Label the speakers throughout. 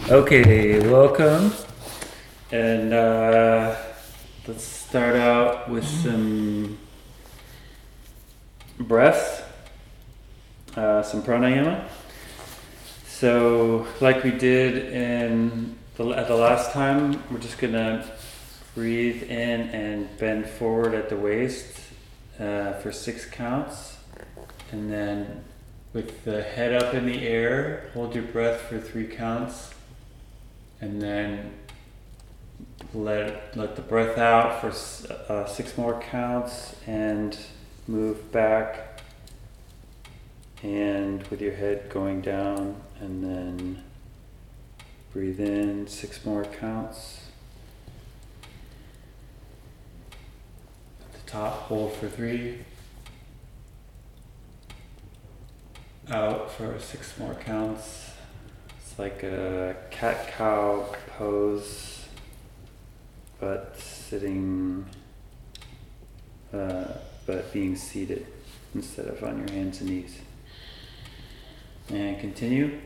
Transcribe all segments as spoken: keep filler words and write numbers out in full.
Speaker 1: Okay, welcome. And uh, let's start out with some breaths, uh, some pranayama. So, like we did in the, at the last time, we're just gonna breathe in and bend forward at the waist uh, for six counts, and then with the head up in the air, hold your breath for three counts, and then let let the breath out for uh, six more counts, and move back, and with your head going down, and then breathe in six more counts. At the top, hold for three. Out for six more counts. It's like a cat-cow pose, but sitting, uh, but being seated instead of on your hands and knees. And continue.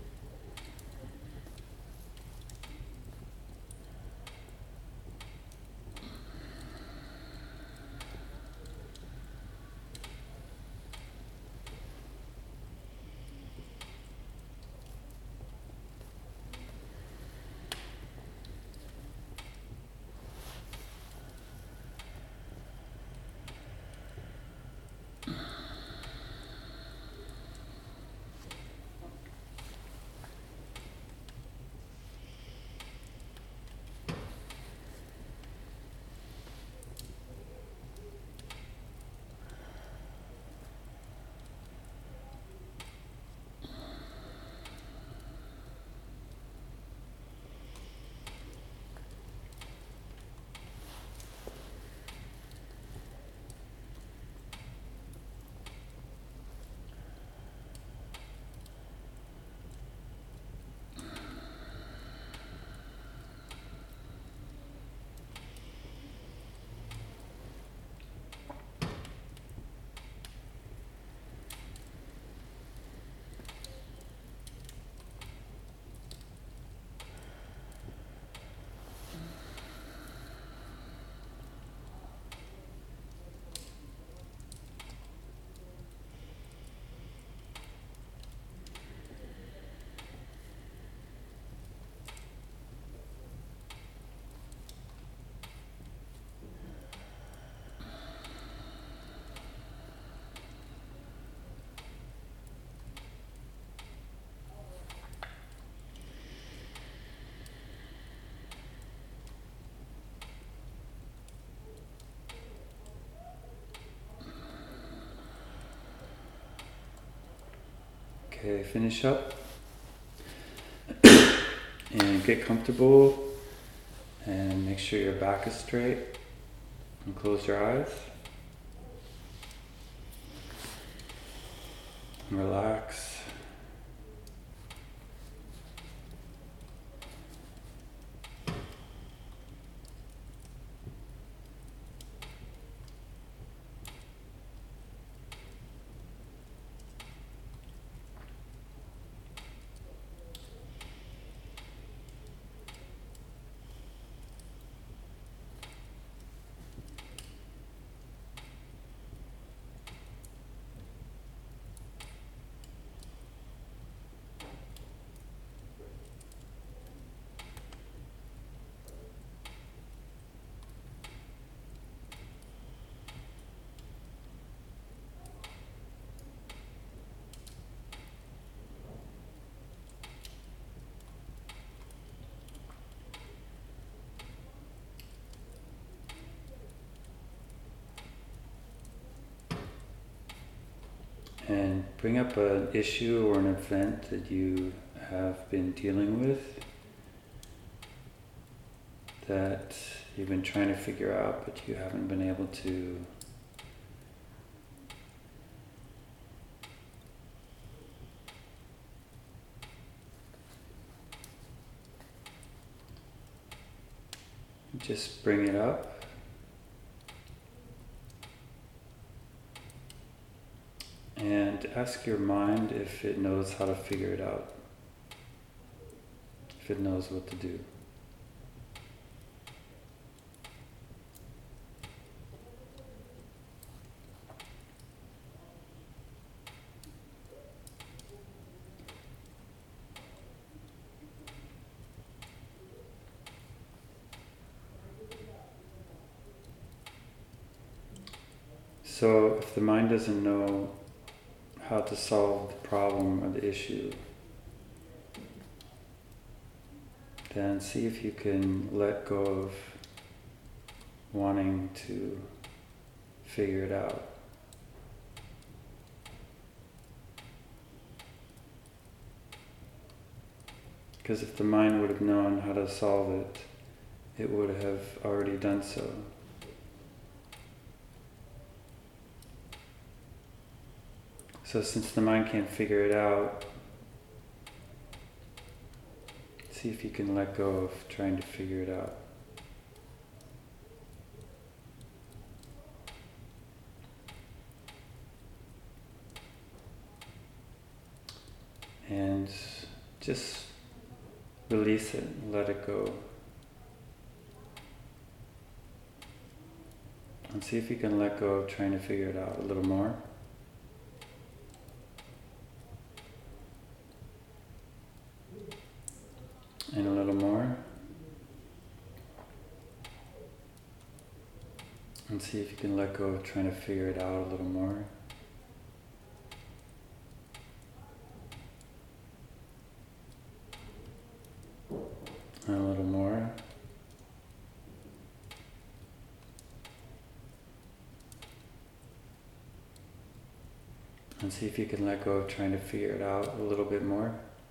Speaker 1: Okay, finish up and get comfortable, and make sure your back is straight, and close your eyes and relax. And bring up an issue or an event that you have been dealing with, that you've been trying to figure out but you haven't been able to just bring it up. And ask your mind if it knows how to figure it out. if it knows what to do. So if the mind doesn't know how to solve the problem or the issue, then see if you can let go of wanting to figure it out. Because if the mind would have known how to solve it, it would have already done so. So since the mind can't figure it out, see if you can let go of trying to figure it out. And just release it, let it go. And see if you can let go of trying to figure it out a little more. And a little more. And see if you can let go of trying to figure it out a little more. And a little more. And see if you can let go of trying to figure it out a little bit more.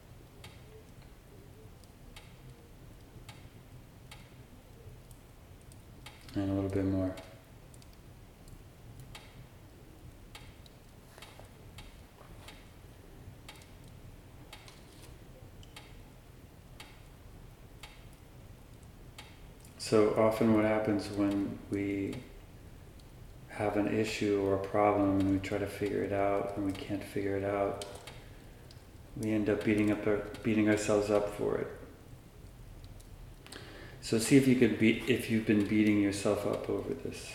Speaker 1: And a little bit more. So often what happens when we have an issue or a problem and we try to figure it out and we can't figure it out, we end up beating up our, beating ourselves up for it. So see if you could be if you've been beating yourself up over this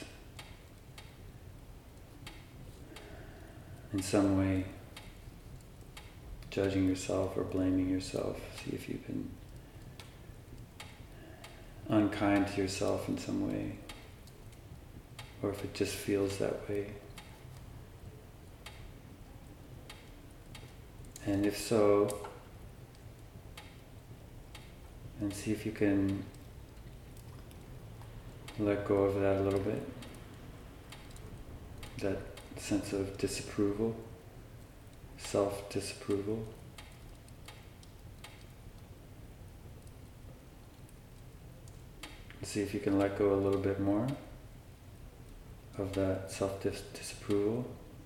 Speaker 1: in some way, judging yourself or blaming yourself. See if you've been unkind to yourself in some way, or if it just feels that way. And if so, then see if you can let go of that a little bit, that sense of disapproval, self-disapproval. See if you can let go a little bit more of that self-disapproval.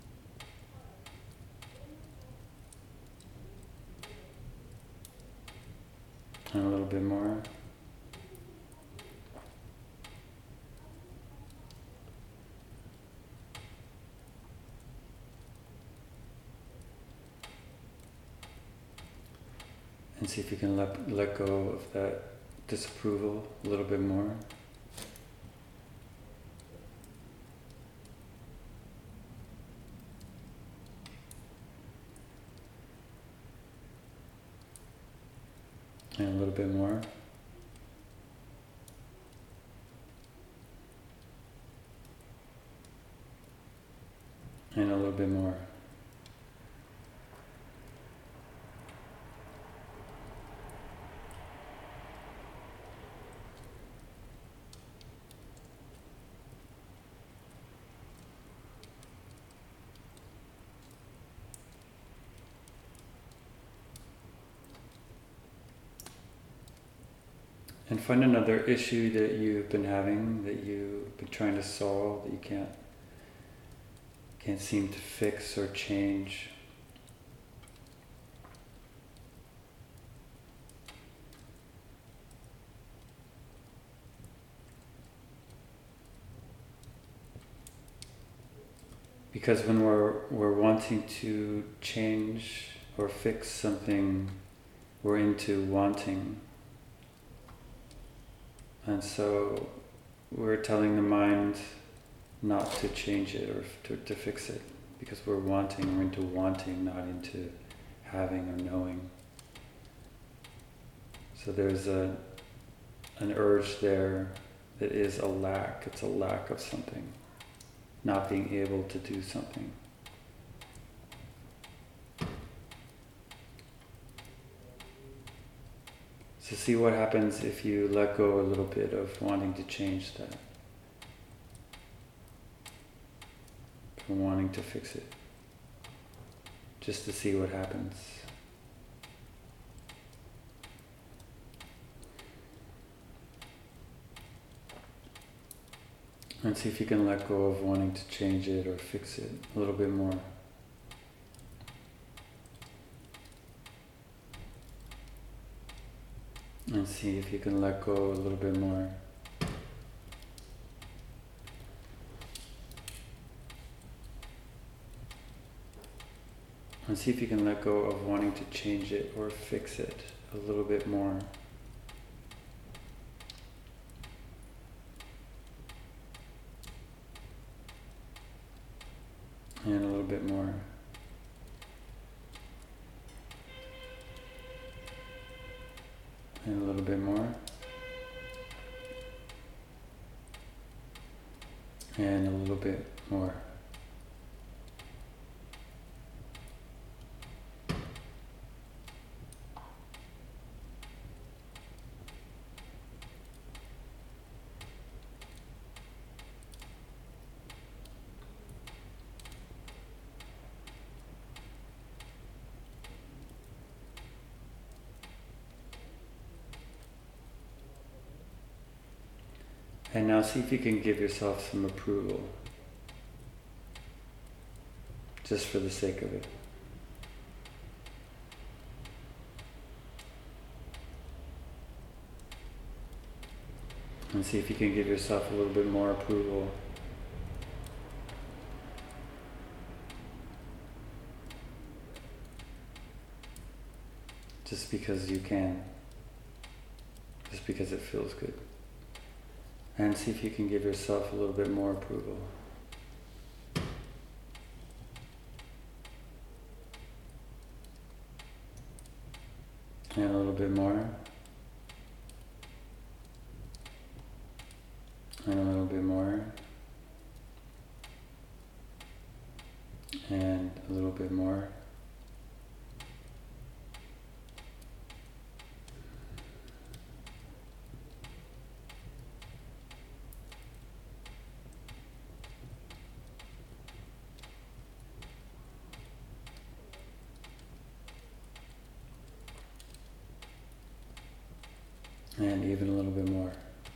Speaker 1: And a little bit more. And see if you can let, let go of that disapproval a little bit more. And a little bit more. And a little bit more. And find another issue that you've been having, that you've been trying to solve, that you can't can't seem to fix or change. Because when we're we're wanting to change or fix something, we're into wanting. And so we're telling the mind not to change it or to, to fix it, because we're wanting, we're into wanting, not into having or knowing. So there's a an urge there that is a lack. It's a lack of something, not being able to do something. So see what happens if you let go a little bit of wanting to change that, from wanting to fix it, just to see what happens. And see if you can let go of wanting to change it or fix it a little bit more. And see if you can let go a little bit more. And see if you can let go of wanting to change it or fix it a little bit more. And a little bit more. And a little bit more. And a little bit more. And now see if you can give yourself some approval, just for the sake of it. And see if you can give yourself a little bit more approval. Just because you can. Just because it feels good. And see if you can give yourself a little bit more approval. And a little bit more. And a little bit more. And a little bit more. And even a little bit more.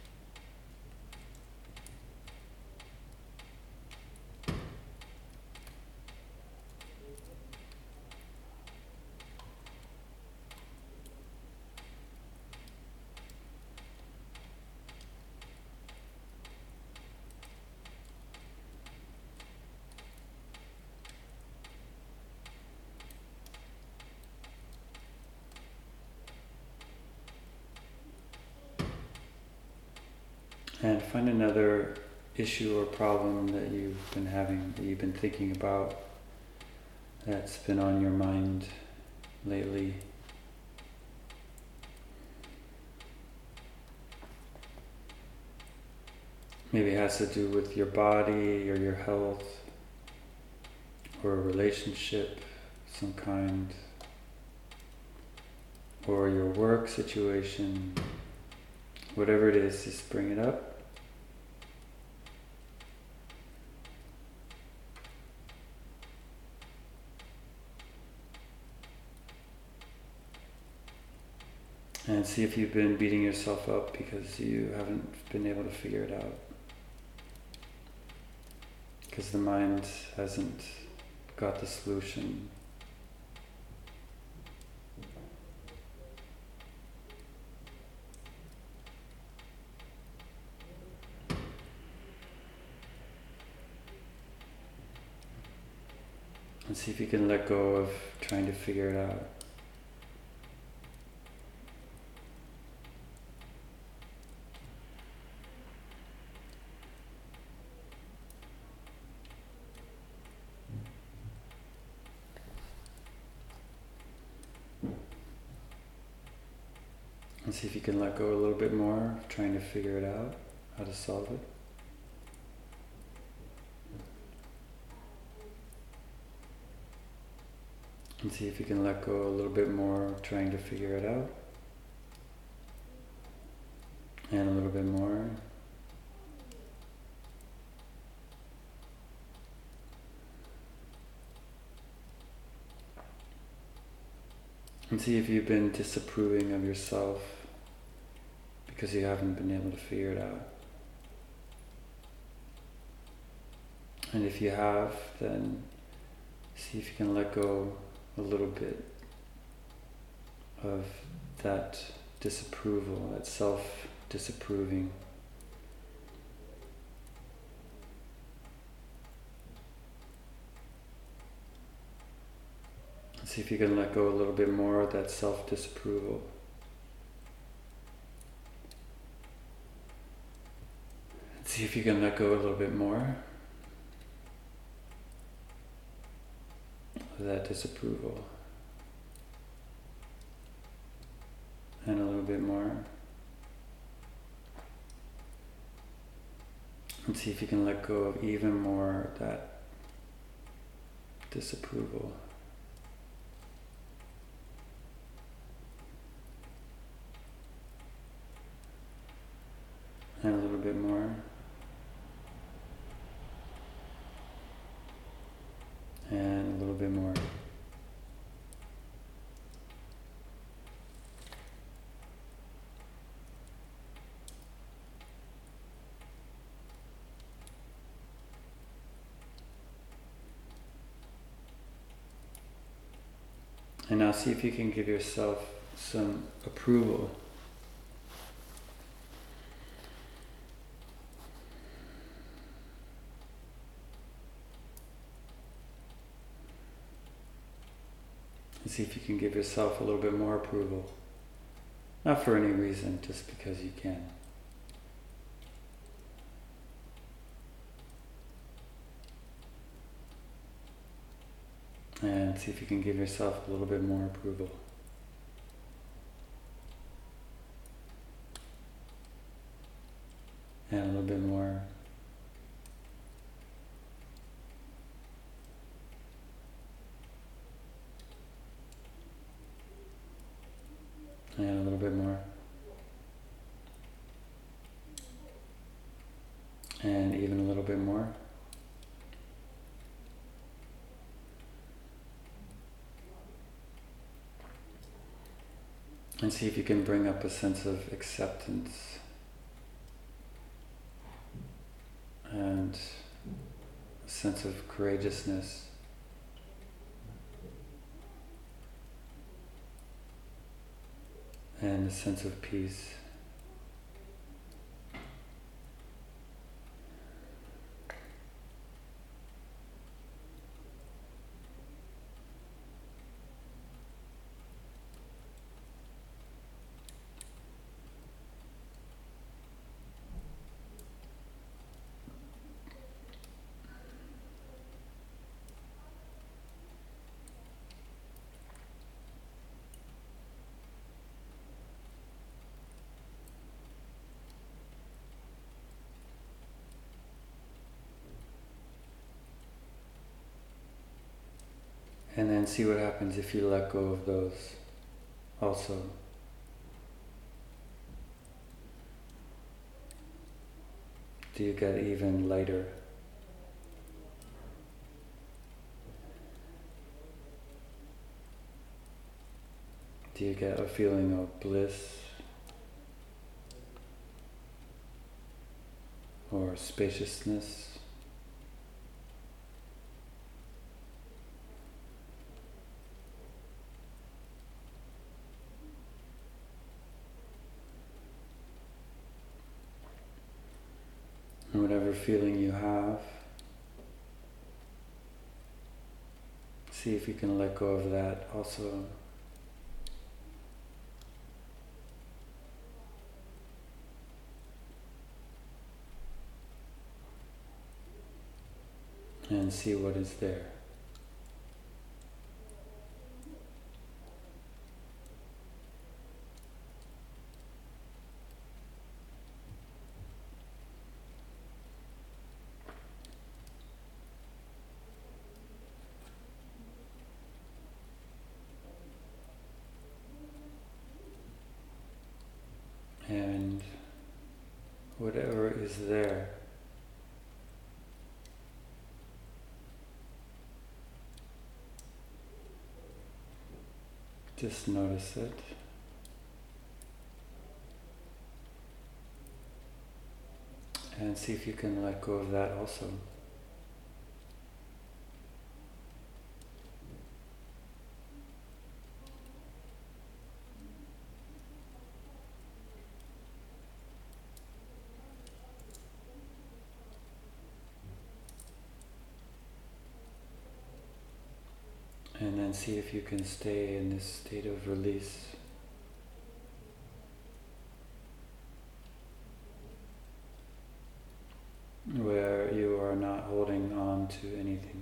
Speaker 1: And find another issue or problem that you've been having, that you've been thinking about, that's been on your mind lately. Maybe it has to do with your body or your health, or a relationship of some kind, or your work situation. Whatever it is, just bring it up. And see if you've been beating yourself up because you haven't been able to figure it out. Because the mind hasn't got the solution. And see if you can let go of trying to figure it out. And see if you can let go a little bit more of trying to figure it out, how to solve it. And see if you can let go a little bit more of trying to figure it out. And a little bit more. And see if you've been disapproving of yourself because you haven't been able to figure it out. And if you have, then see if you can let go a little bit of that disapproval, that self-disapproving. See if you can let go a little bit more of that self-disapproval. See if you can let go a little bit more of that disapproval. And a little bit more. And see if you can let go of even more of that disapproval. And a little bit more. And a little bit more. And now see if you can give yourself some approval. And see if you can give yourself a little bit more approval. Not for any reason, just because you can. And see if you can give yourself a little bit more approval. And a little bit more. And a little bit more. And even a little bit more. And see if you can bring up a sense of acceptance and a sense of courageousness. And a sense of peace. And then see what happens if you let go of those also. Do you get even lighter? Do you get a feeling of bliss or spaciousness? And whatever feeling you have, see if you can let go of that also. And see what is there. and whatever is there. Just notice it. And see if you can let go of that also. And then see if you can stay in this state of release. Where you are not holding on to anything.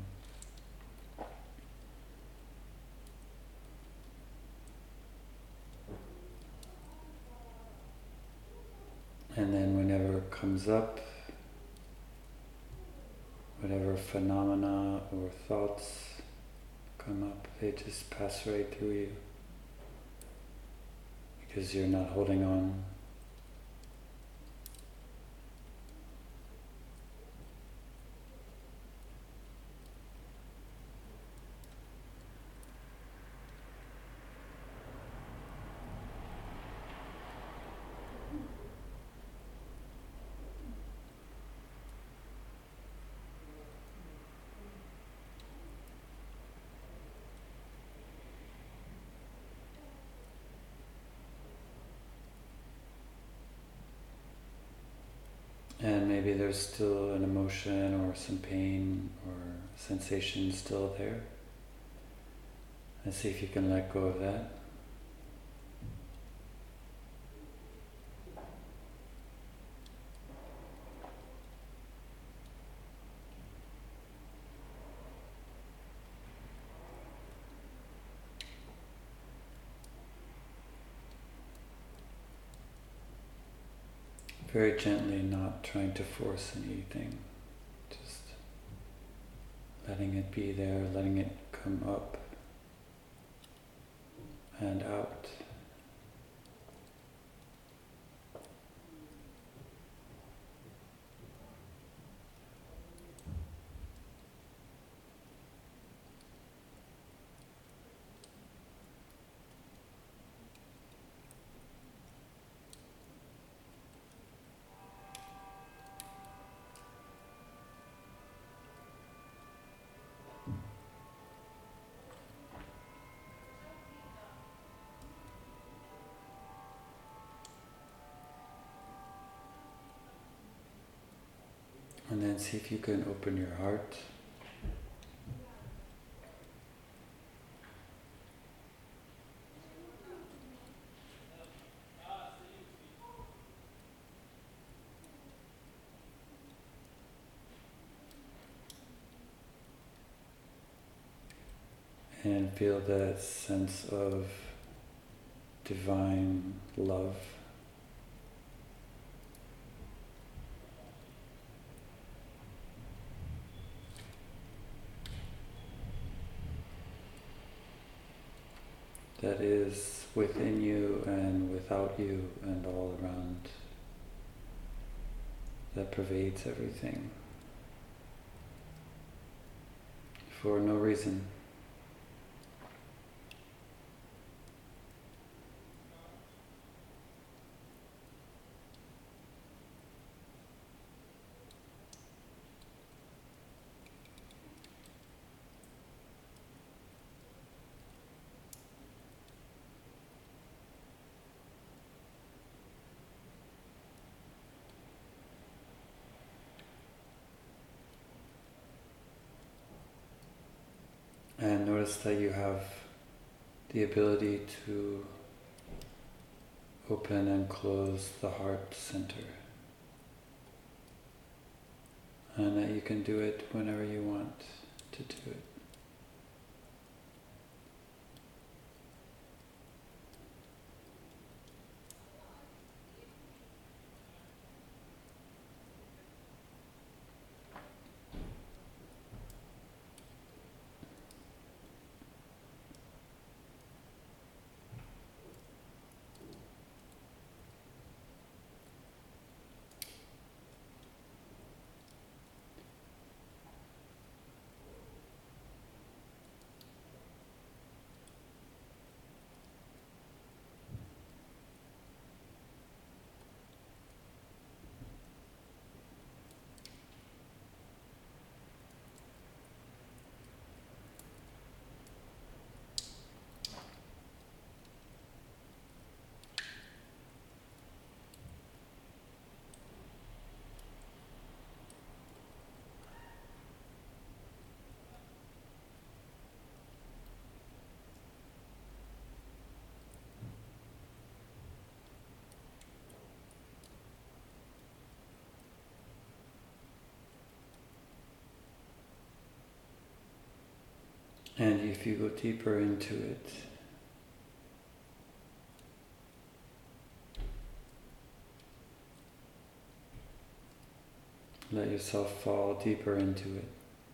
Speaker 1: And then whenever it comes up, whatever phenomena or thoughts come up, they just pass right through you. Because you're not holding on. And maybe there's still an emotion or some pain or sensation still there. And see if you can let go of that. Very gently, not trying to force anything, just letting it be there, letting it come up and out. And then see if you can open your heart. And feel that sense of divine love. That is within you and without you and all around. That pervades everything. For no reason. And notice that you have the ability to open and close the heart center. And that you can do it whenever you want to do it. And if you go deeper into it, let yourself fall deeper into it.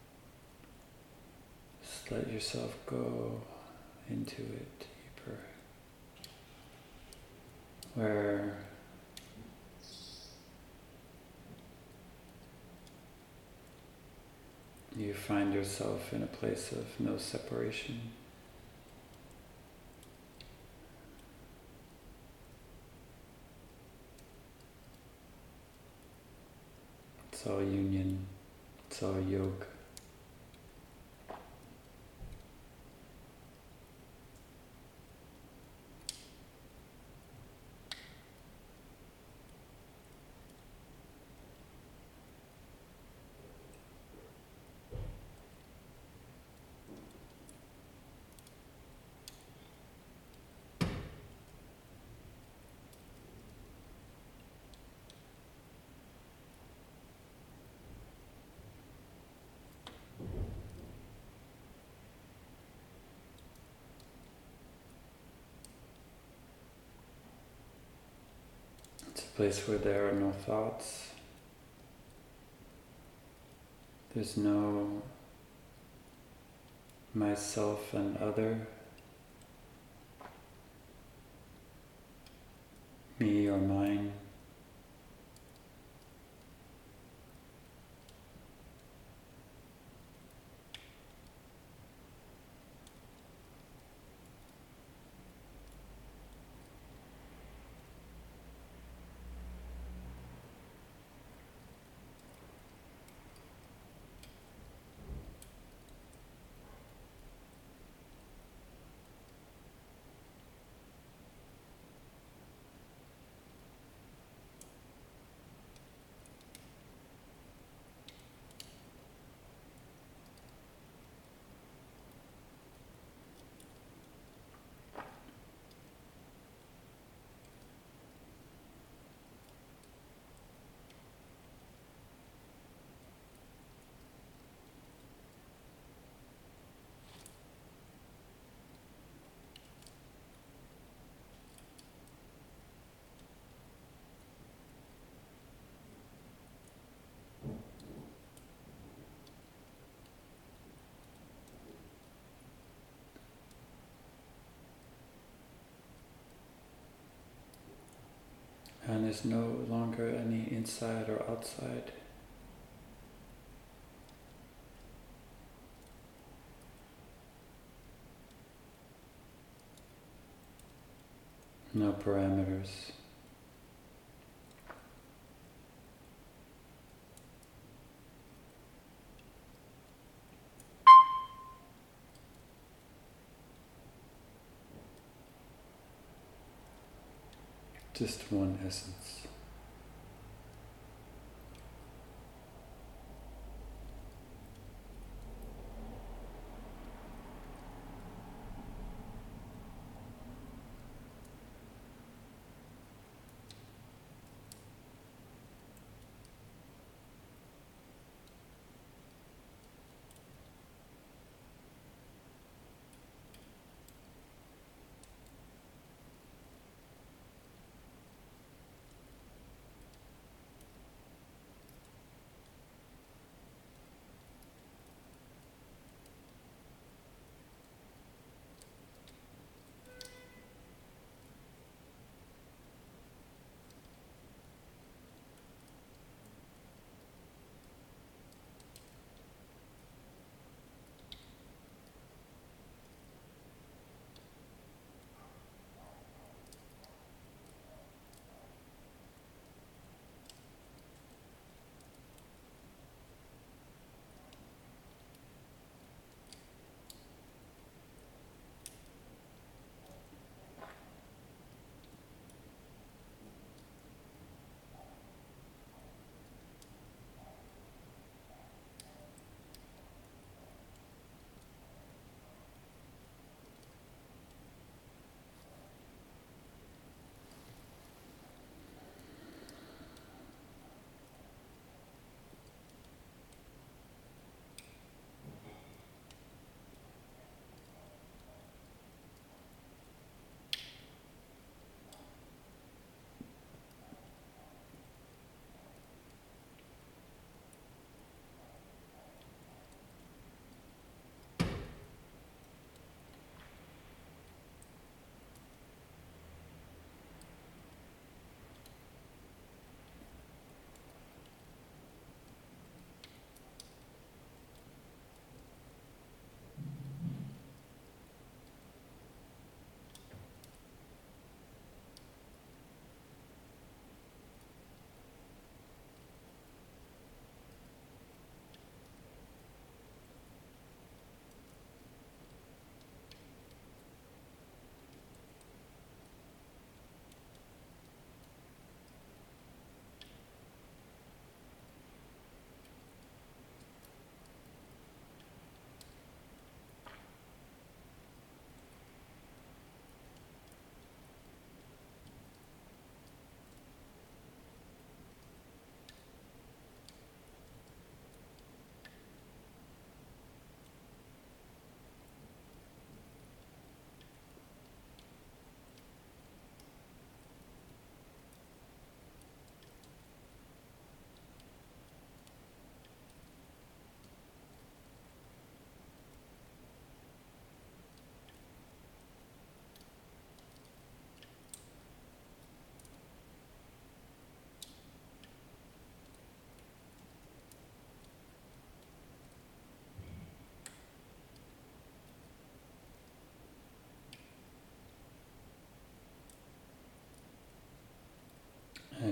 Speaker 1: Just let yourself go into it deeper. Where you find yourself in a place of no separation. It's all union, it's all yoga. It's a place where there are no thoughts. There's no myself and other, me or mine. And there's no longer any inside or outside. No parameters. Just one essence.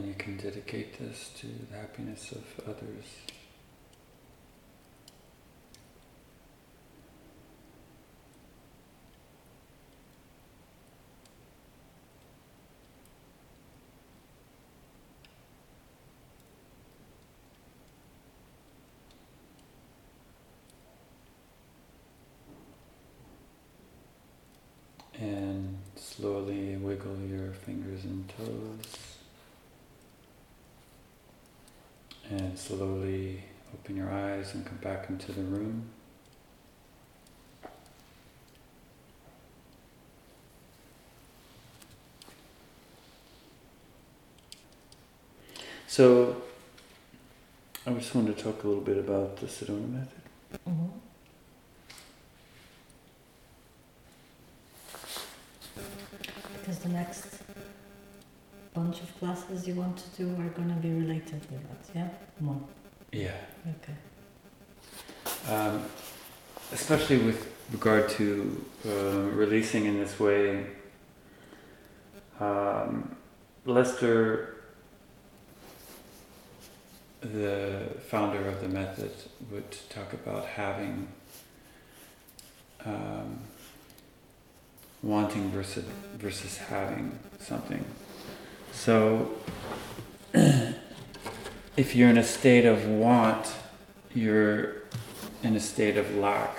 Speaker 1: then you can dedicate this to the happiness of others. And slowly wiggle your fingers and toes. And slowly open your eyes and come back into the room. So, I just wanted to talk a little bit about the Sedona method.
Speaker 2: Mm-hmm. Because the next bunch of classes you want to do are going to be related with that, yeah? More.
Speaker 1: Yeah.
Speaker 2: Okay.
Speaker 1: Um, especially with regard to uh, releasing in this way. Um, Lester, the founder of the method, would talk about having um, wanting versus versus having something. So if you're in a state of want, you're in a state of lack,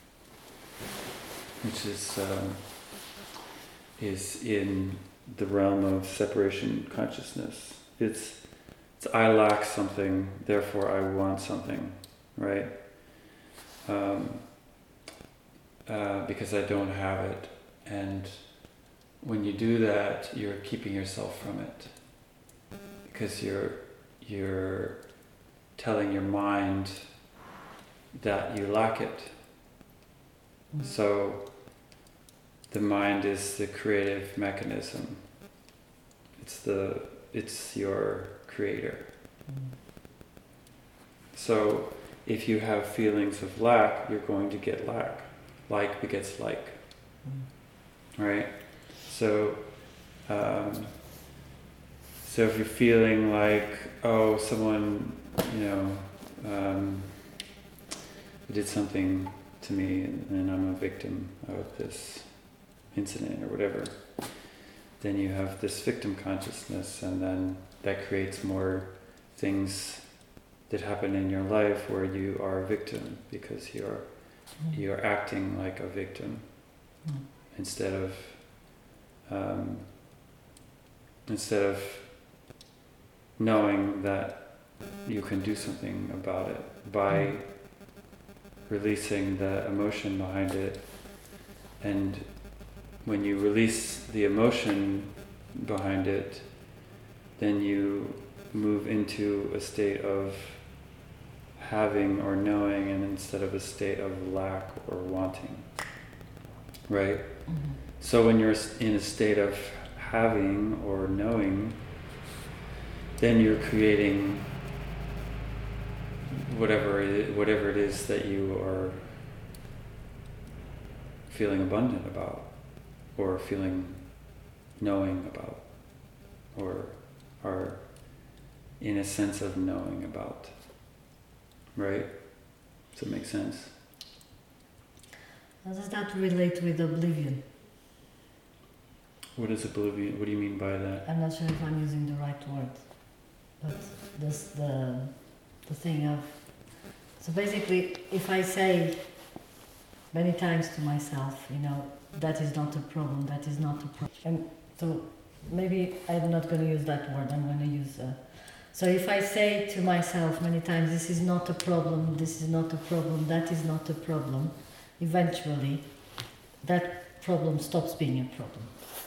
Speaker 1: which is um, is in the realm of separation consciousness. It's it's I lack something, therefore I want something, right? Um, uh, because I don't have it. And when you do that, you're keeping yourself from it, because you're you're telling your mind that you lack it. Mm-hmm. So the mind is the creative mechanism. It's the it's your creator. Mm-hmm. So if you have feelings of lack, you're going to get lack. Like begets like. Mm-hmm. Right? So um, so if you're feeling like, oh, someone, you know, um, did something to me and, and I'm a victim of this incident or whatever, then you have this victim consciousness, and then that creates more things that happen in your life where you are a victim, because you're mm. you're acting like a victim mm. instead of um, instead of knowing that you can do something about it by mm. releasing the emotion behind it. And when you release the emotion behind it, then you move into a state of having or knowing, and instead of a state of lack or wanting, right? Mm-hmm. So when you're in a state of having or knowing, then you're creating whatever it is, whatever it is that you are feeling abundant about, or feeling knowing about, or are in a sense of knowing about. Right? Does that make sense?
Speaker 2: How does that relate with oblivion?
Speaker 1: What is oblivion? What do you mean by that?
Speaker 2: I'm not sure if I'm using the right word, but this the the thing of, so basically, if I say many times to myself, you know, that is not a problem, that is not a problem. And so maybe I'm not going to use that word, I'm going to use a... So if I say to myself many times, this is not a problem, this is not a problem, that is not a problem, eventually that problem stops being a problem.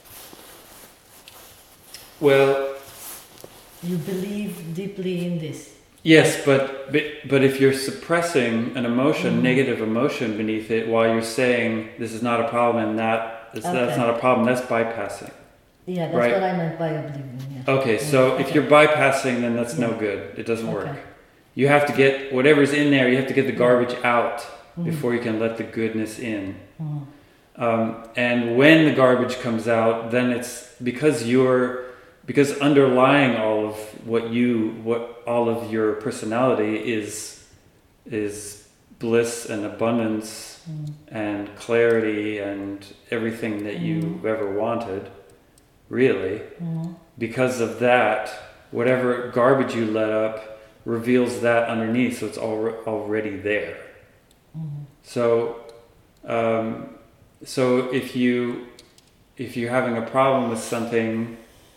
Speaker 1: Well...
Speaker 2: You believe deeply in this.
Speaker 1: Yes, but, but but if you're suppressing an emotion, mm-hmm. negative emotion beneath it, while you're saying this is not a problem and that that's, okay. that's not a problem, that's bypassing.
Speaker 2: Yeah, that's
Speaker 1: right?
Speaker 2: what I meant by oblivion. Yeah.
Speaker 1: Okay,
Speaker 2: yeah.
Speaker 1: so
Speaker 2: okay.
Speaker 1: if you're bypassing, then that's yeah. no good. It doesn't okay. work. You have to get whatever's in there. You have to get the garbage out mm-hmm. before you can let the goodness in. Mm-hmm. Um, and when the garbage comes out, then it's because you're because underlying all of what you, what all of your personality is, is bliss and abundance
Speaker 2: mm.
Speaker 1: and clarity and everything that
Speaker 2: Mm.
Speaker 1: you ever wanted, really.
Speaker 2: Mm.
Speaker 1: Because of that, whatever garbage you let up reveals that underneath, so it's al- already there.
Speaker 2: Mm.
Speaker 1: So, um, so if you if you're having a problem with something,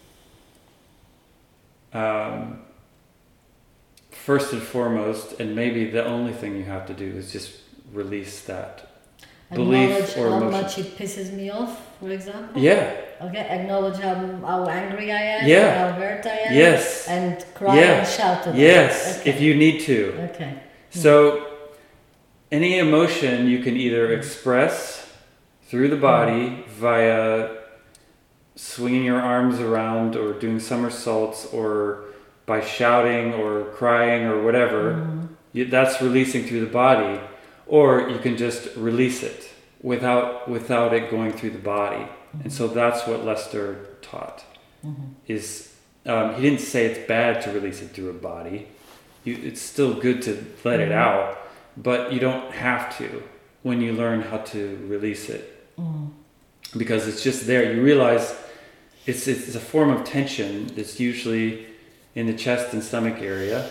Speaker 1: um, first and foremost, and maybe the only thing you have to do is just release that belief
Speaker 2: Acknowledge
Speaker 1: or
Speaker 2: how
Speaker 1: emotion.
Speaker 2: much it pisses me off, for example.
Speaker 1: Yeah.
Speaker 2: Okay, acknowledge how, how angry I am,
Speaker 1: Yeah.
Speaker 2: how hurt I am,
Speaker 1: Yes.
Speaker 2: and cry
Speaker 1: Yeah.
Speaker 2: and shout about
Speaker 1: Yes.
Speaker 2: it. Okay.
Speaker 1: If you need to.
Speaker 2: Okay.
Speaker 1: So, any emotion you can either express through the body via swinging your arms around or doing somersaults or by shouting or crying or whatever,
Speaker 2: Mm.
Speaker 1: you, that's releasing through the body. Or you can just release it without without it going through the body. And so that's what Lester taught.
Speaker 2: Mm-hmm.
Speaker 1: Is um, he didn't say it's bad to release it through a body. You, it's still good to let it out, but you don't have to when you learn how to release it.
Speaker 2: Mm.
Speaker 1: Because it's just there. You realize it's it's a form of tension that's usually in the chest and stomach area.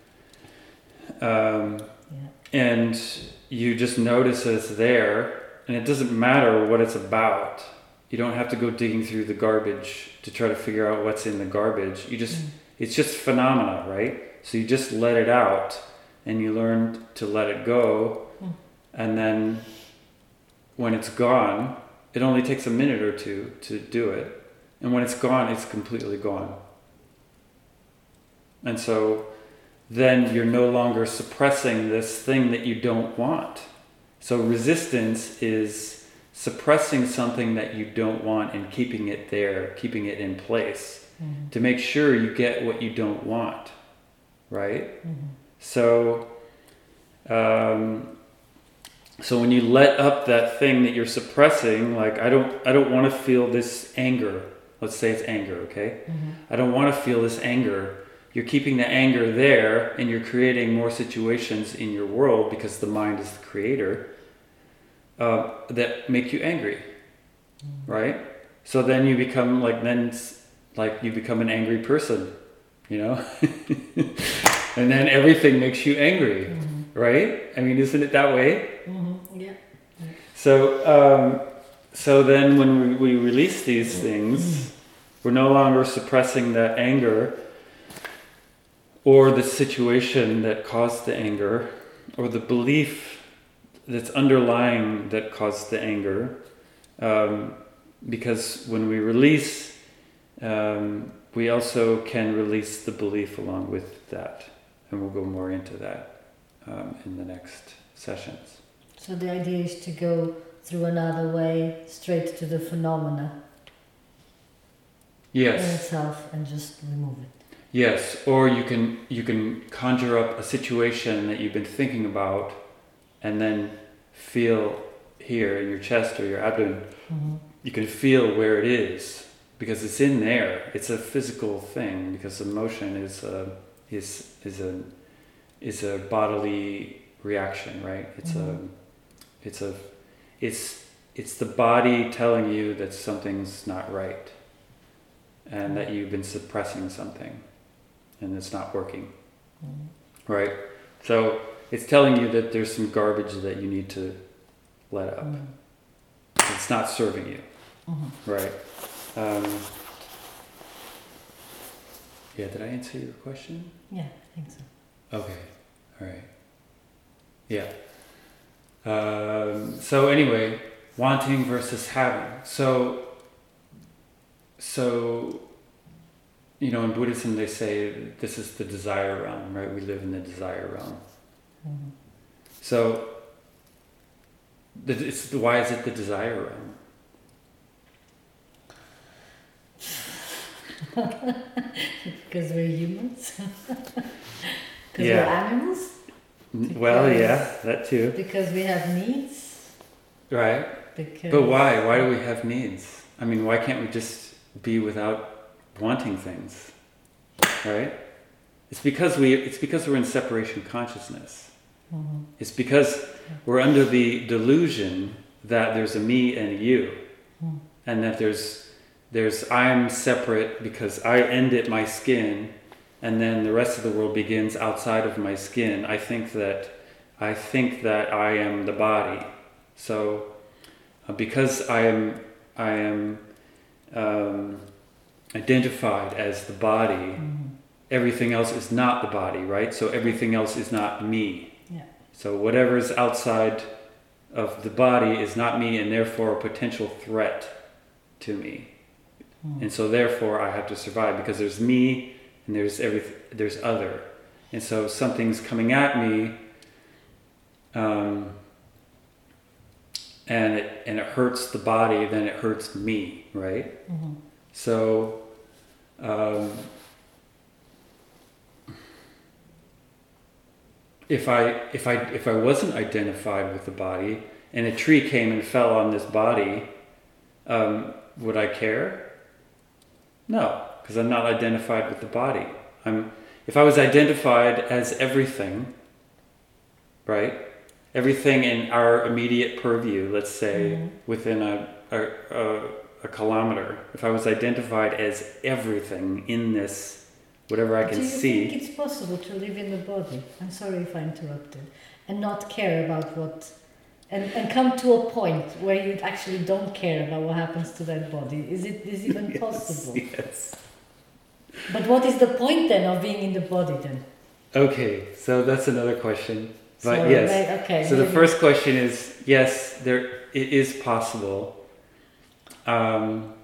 Speaker 1: Um,
Speaker 2: Yeah.
Speaker 1: and you just notice that it's there, and it doesn't matter what it's about. You don't have to go digging through the garbage to try to figure out what's in the garbage. You just,
Speaker 2: Mm.
Speaker 1: it's just phenomena, right? So you just let it out, and you learn to let it go,
Speaker 2: Mm.
Speaker 1: and then when it's gone, it only takes a minute or two to do it, and when it's gone, it's completely gone. And so then you're no longer suppressing this thing that you don't want. So resistance is suppressing something that you don't want and keeping it there, keeping it in place
Speaker 2: Mm-hmm.
Speaker 1: to make sure you get what you don't want, right?
Speaker 2: Mm-hmm.
Speaker 1: So, um, so when you let up that thing that you're suppressing, like I don't, I don't want to feel this anger. Let's say it's anger, okay?
Speaker 2: Mm-hmm.
Speaker 1: I don't want to feel this anger. You're keeping the anger there, and you're creating more situations in your world because the mind is the creator uh, that make you angry,
Speaker 2: Mm-hmm.
Speaker 1: right? So then you become like then it's like you become an angry person, you know, and then everything makes you angry,
Speaker 2: Mm-hmm.
Speaker 1: right? I mean, isn't it that way?
Speaker 2: Mm-hmm. Yeah.
Speaker 1: So, um, so then when we, we release these things, we're no longer suppressing that anger or the situation that caused the anger, or the belief that's underlying that caused the anger. Um, because when we release, um, we also can release the belief along with that. And we'll go more into that um, in the next sessions.
Speaker 2: So the idea is to go through another way, straight to the phenomena in
Speaker 1: Yes.
Speaker 2: itself, and just remove it.
Speaker 1: Yes, or you can you can conjure up a situation that you've been thinking about, and then feel here in your chest or your abdomen.
Speaker 2: Mm-hmm.
Speaker 1: You can feel where it is because it's in there. It's a physical thing because emotion is a is is a is a bodily reaction, right? It's
Speaker 2: Mhm.
Speaker 1: a it's a it's it's the body telling you that something's not right, and that you've been suppressing something, and it's not working,
Speaker 2: Mm-hmm.
Speaker 1: right? So it's telling you that there's some garbage that you need to let up.
Speaker 2: Mm-hmm.
Speaker 1: It's not serving you,
Speaker 2: Mm-hmm.
Speaker 1: right? Um, yeah, did I answer your question?
Speaker 2: Yeah, I think so.
Speaker 1: Okay, all right. Yeah. Um, so anyway, wanting versus having. So, so, you know, in Buddhism they say this is the desire realm, right? We live in the desire realm.
Speaker 2: Mm-hmm.
Speaker 1: So, the, it's, why is it the desire realm?
Speaker 2: Because we're humans. Because
Speaker 1: Yeah.
Speaker 2: we're animals.
Speaker 1: N- Well,
Speaker 2: Because-
Speaker 1: yeah, that too.
Speaker 2: Because we have needs.
Speaker 1: Right.
Speaker 2: Because
Speaker 1: But why? Why do we have needs? I mean, why can't we just be without wanting things, right? It's because we it's because we're in separation consciousness.
Speaker 2: Mm-hmm.
Speaker 1: It's because we're under the delusion that there's a me and a you,
Speaker 2: mm.
Speaker 1: and that there's there's I'm separate because I end at my skin, and then the rest of the world begins outside of my skin. I think that I think that I am the body. So uh, because I am I am um, identified as the body,
Speaker 2: Mm-hmm.
Speaker 1: everything else is not the body, right? So everything else is not me.
Speaker 2: Yeah.
Speaker 1: So whatever is outside of the body is not me, and therefore a potential threat to me.
Speaker 2: Mm.
Speaker 1: And so therefore I have to survive because there's me and there's every there's other. And so if something's coming at me, um, and it and it hurts the body, then it hurts me, right?
Speaker 2: Mm-hmm.
Speaker 1: So um, if I if I if I wasn't identified with the body and a tree came and fell on this body, um, would I care? No, because I'm not identified with the body. I'm if I was identified as everything, right? Everything in our immediate purview, let's say
Speaker 2: Mm-hmm.
Speaker 1: within a, a, a a kilometer, if I was identified as everything in this, whatever I can
Speaker 2: Do you
Speaker 1: see.
Speaker 2: think it's possible to live in the body? I'm sorry if I interrupted. And not care about what... And, and come to a point where you actually don't care about what happens to that body. Is it is even
Speaker 1: Yes,
Speaker 2: possible?
Speaker 1: Yes.
Speaker 2: But what is the point then of being in the body then?
Speaker 1: Okay, so that's another question. But
Speaker 2: So,
Speaker 1: yes.
Speaker 2: may- okay,
Speaker 1: So the
Speaker 2: maybe-
Speaker 1: first question is yes, there it is possible. Um,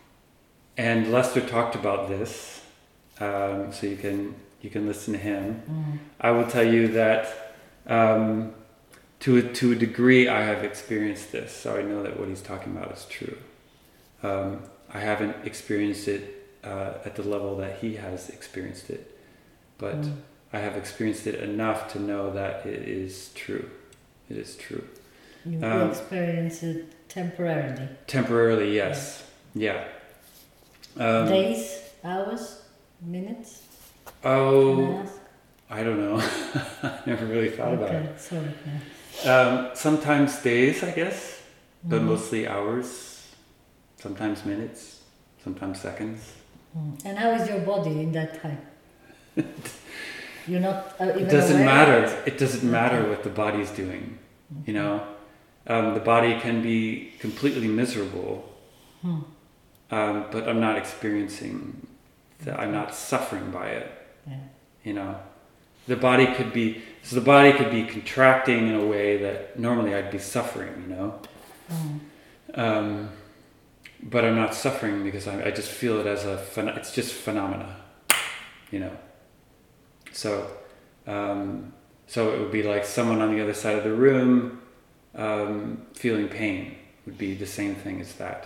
Speaker 1: and Lester talked about this, um, so you can you can listen to him.
Speaker 2: Mm.
Speaker 1: I will tell you that um, to a, to a degree I have experienced this, so I know that what he's talking about is true. Um, I haven't experienced it uh, at the level that he has experienced it, but
Speaker 2: Mm.
Speaker 1: I have experienced it enough to know that it is true. It is true.
Speaker 2: You
Speaker 1: Um,
Speaker 2: will experience it temporarily.
Speaker 1: Temporarily, yes. Yeah. Um,
Speaker 2: Days, hours, minutes? Can
Speaker 1: oh,
Speaker 2: I ask?
Speaker 1: I don't know. I never really thought about
Speaker 2: Okay,
Speaker 1: it.
Speaker 2: sorry. Yeah.
Speaker 1: Um, sometimes days, I guess, but
Speaker 2: Mm.
Speaker 1: mostly hours. Sometimes minutes. Sometimes seconds.
Speaker 2: Mm. And how is your body in that time? You're not uh, even
Speaker 1: It doesn't
Speaker 2: aware
Speaker 1: matter.
Speaker 2: of it?
Speaker 1: It doesn't matter
Speaker 2: Okay.
Speaker 1: what the body's doing. You know, um, the body can be completely miserable,
Speaker 2: Hmm.
Speaker 1: um, but I'm not experiencing that. I'm not suffering by it.
Speaker 2: Yeah.
Speaker 1: You know, the body could be so the body could be contracting in a way that normally I'd be suffering. You know,
Speaker 2: Mm.
Speaker 1: um, but I'm not suffering because I, I just feel it as a phen- it's just phenomena. You know, so um, so it would be like someone on the other side of the room um, feeling pain would be the same thing as that.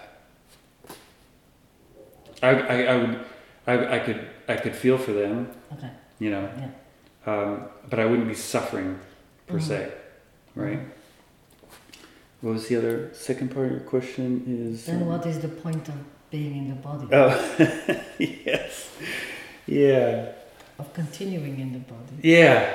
Speaker 1: I, I, I would I, I could I could feel for them.
Speaker 2: Okay.
Speaker 1: You know.
Speaker 2: Yeah.
Speaker 1: Um, but I wouldn't be suffering per
Speaker 2: Mhm.
Speaker 1: se, right? What was the other second part of your question? Is
Speaker 2: Then
Speaker 1: um,
Speaker 2: what is the point of being in the body?
Speaker 1: Oh, yes, yeah,
Speaker 2: Of continuing in the body?
Speaker 1: yeah.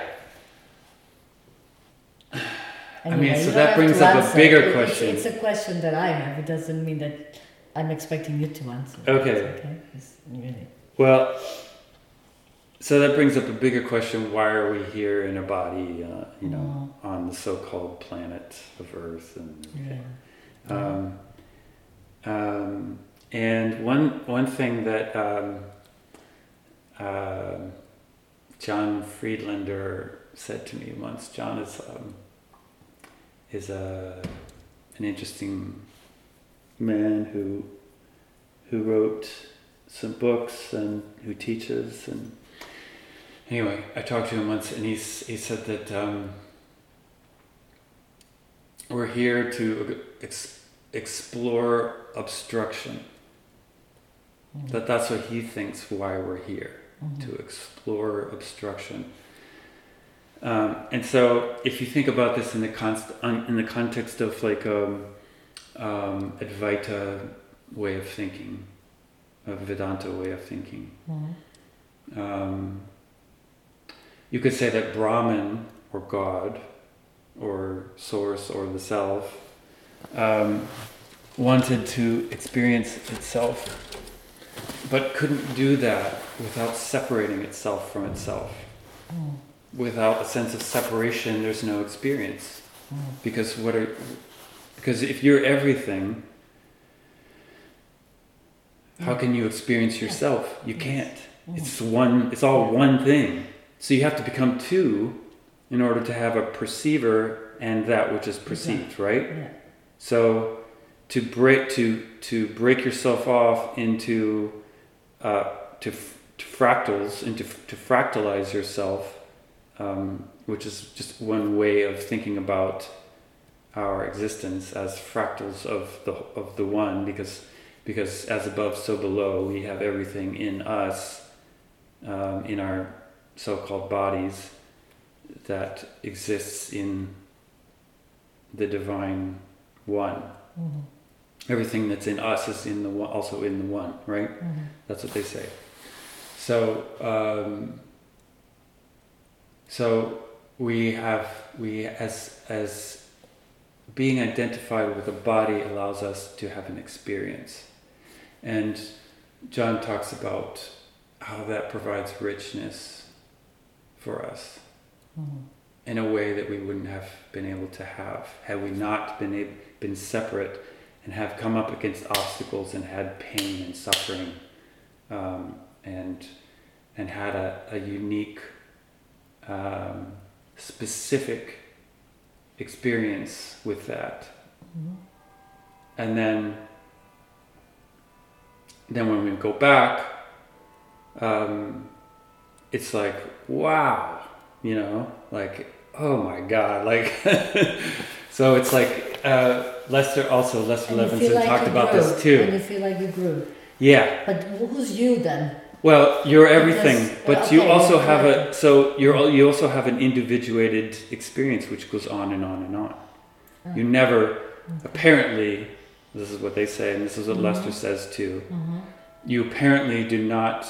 Speaker 2: Anyway,
Speaker 1: mean, so
Speaker 2: you don't
Speaker 1: that
Speaker 2: have
Speaker 1: brings
Speaker 2: to
Speaker 1: up a
Speaker 2: answer.
Speaker 1: bigger
Speaker 2: It- it's-
Speaker 1: question.
Speaker 2: It's, a question that I have. It doesn't mean that I'm expecting you to answer.
Speaker 1: Okay.
Speaker 2: It's okay. It's really.
Speaker 1: Well, so that brings up a bigger question: why are we here in a body? Uh, you know, on the so-called planet of Earth, and
Speaker 2: Yeah.
Speaker 1: Um, um, and one one thing that um, uh, John Friedlander said to me once. John is um, is a an interesting man who who wrote some books and who teaches. And anyway, I talked to him once, and he's he said that. Um, We're here to ex- explore obstruction.
Speaker 2: Mm.
Speaker 1: That that's what he thinks why we're here,
Speaker 2: Mhm.
Speaker 1: to explore obstruction. Um, and so, if you think about this in the const- in the context of like um, um, Advaita way of thinking, a Vedanta way of thinking.
Speaker 2: Mm-hmm.
Speaker 1: Um, you could say that Brahman, or God, or Source, or the Self, um, wanted to experience itself, but couldn't do that without separating itself from itself.
Speaker 2: Mm.
Speaker 1: Without a sense of separation, there's no experience.
Speaker 2: Mm.
Speaker 1: Because what are, because if you're everything, how can you experience yourself? You can't.
Speaker 2: Mm.
Speaker 1: It's one. It's all one thing. So you have to become two in order to have a perceiver and that which is perceived, right?
Speaker 2: Yeah.
Speaker 1: So to break to to break yourself off into uh, to, to fractals, into to fractalize yourself, um, which is just one way of thinking about our existence as fractals of the of the one, because because as above, so below. We have everything in us, um, in our so-called bodies, that exists in the divine one.
Speaker 2: Mm-hmm.
Speaker 1: Everything that's in us is in the one, also in the one, right?
Speaker 2: Mm-hmm.
Speaker 1: That's what they say. So, um, so we have we as as being identified with a body allows us to have an experience, and John talks about how that provides richness for us.
Speaker 2: Mm-hmm.
Speaker 1: In a way that we wouldn't have been able to have had we not been able, been separate and have come up against obstacles and had pain and suffering, um, and and had a, a unique, um, specific experience with that.
Speaker 2: Mm-hmm.
Speaker 1: And then, then when we go back, um, it's like, wow, you know, like, oh my God, like, so it's like, uh, Lester, also Lester
Speaker 2: And you
Speaker 1: Levinson
Speaker 2: feel like
Speaker 1: talked
Speaker 2: you
Speaker 1: about
Speaker 2: grew,
Speaker 1: this too.
Speaker 2: And you feel like you grew.
Speaker 1: Yeah.
Speaker 2: But who's you then?
Speaker 1: Well, you're everything,
Speaker 2: Because-
Speaker 1: but
Speaker 2: well,
Speaker 1: you
Speaker 2: okay,
Speaker 1: also
Speaker 2: yeah,
Speaker 1: have
Speaker 2: yeah.
Speaker 1: a, so you're, al- you also have an individuated experience which goes on and on and on.
Speaker 2: Oh.
Speaker 1: You never, apparently, this is what they say, and this is what
Speaker 2: Mhm.
Speaker 1: Lester says too,
Speaker 2: Mm-hmm.
Speaker 1: you apparently do not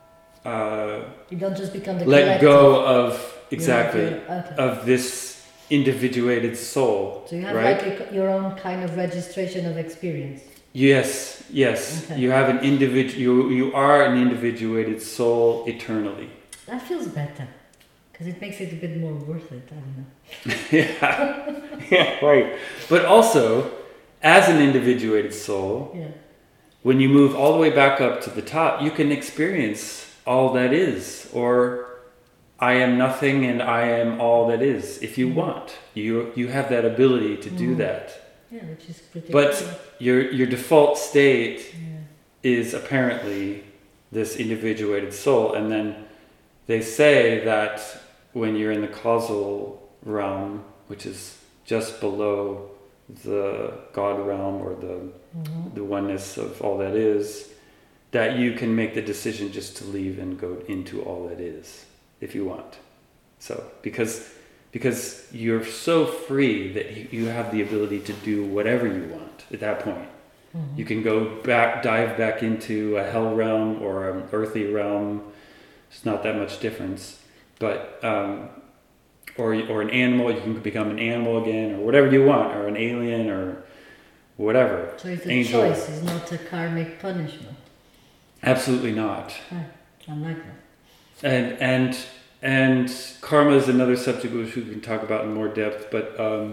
Speaker 1: uh,
Speaker 2: You don't just become the
Speaker 1: let
Speaker 2: collective.
Speaker 1: go of,
Speaker 2: You
Speaker 1: exactly,
Speaker 2: have your- okay.
Speaker 1: of this individuated soul,
Speaker 2: So you have
Speaker 1: right?
Speaker 2: like a, your own kind of registration of experience.
Speaker 1: Yes, yes.
Speaker 2: Okay.
Speaker 1: You have an individual, you, you are an individuated soul eternally.
Speaker 2: That feels better. Because it makes it a bit more worth it. I don't know.
Speaker 1: Yeah, yeah, right. But also, as an individuated soul,
Speaker 2: Yeah.
Speaker 1: when you move all the way back up to the top, you can experience all that is, or I am nothing and I am all that is, if you want. You you have that ability to do
Speaker 2: Mm.
Speaker 1: that.
Speaker 2: Yeah, which is pretty
Speaker 1: But
Speaker 2: cool.
Speaker 1: your your default state
Speaker 2: Yeah.
Speaker 1: is apparently this individuated soul, and then they say that when you're in the causal realm, which is just below the God realm or the
Speaker 2: Mhm.
Speaker 1: the oneness of all that is, that you can make the decision just to leave and go into all that is, if you want. So, because because you're so free that you, you have the ability to do whatever you want at that point.
Speaker 2: Mhm.
Speaker 1: You can go back, dive back into a hell realm or an earthly realm. It's not that much difference, but um, or or an animal. You can become an animal again, or whatever you want, or an alien, or whatever.
Speaker 2: So it's a
Speaker 1: Angel.
Speaker 2: choice, it's not a karmic punishment.
Speaker 1: Absolutely not.
Speaker 2: Right. I like that.
Speaker 1: And and and karma is another subject which we can talk about in more depth. But um,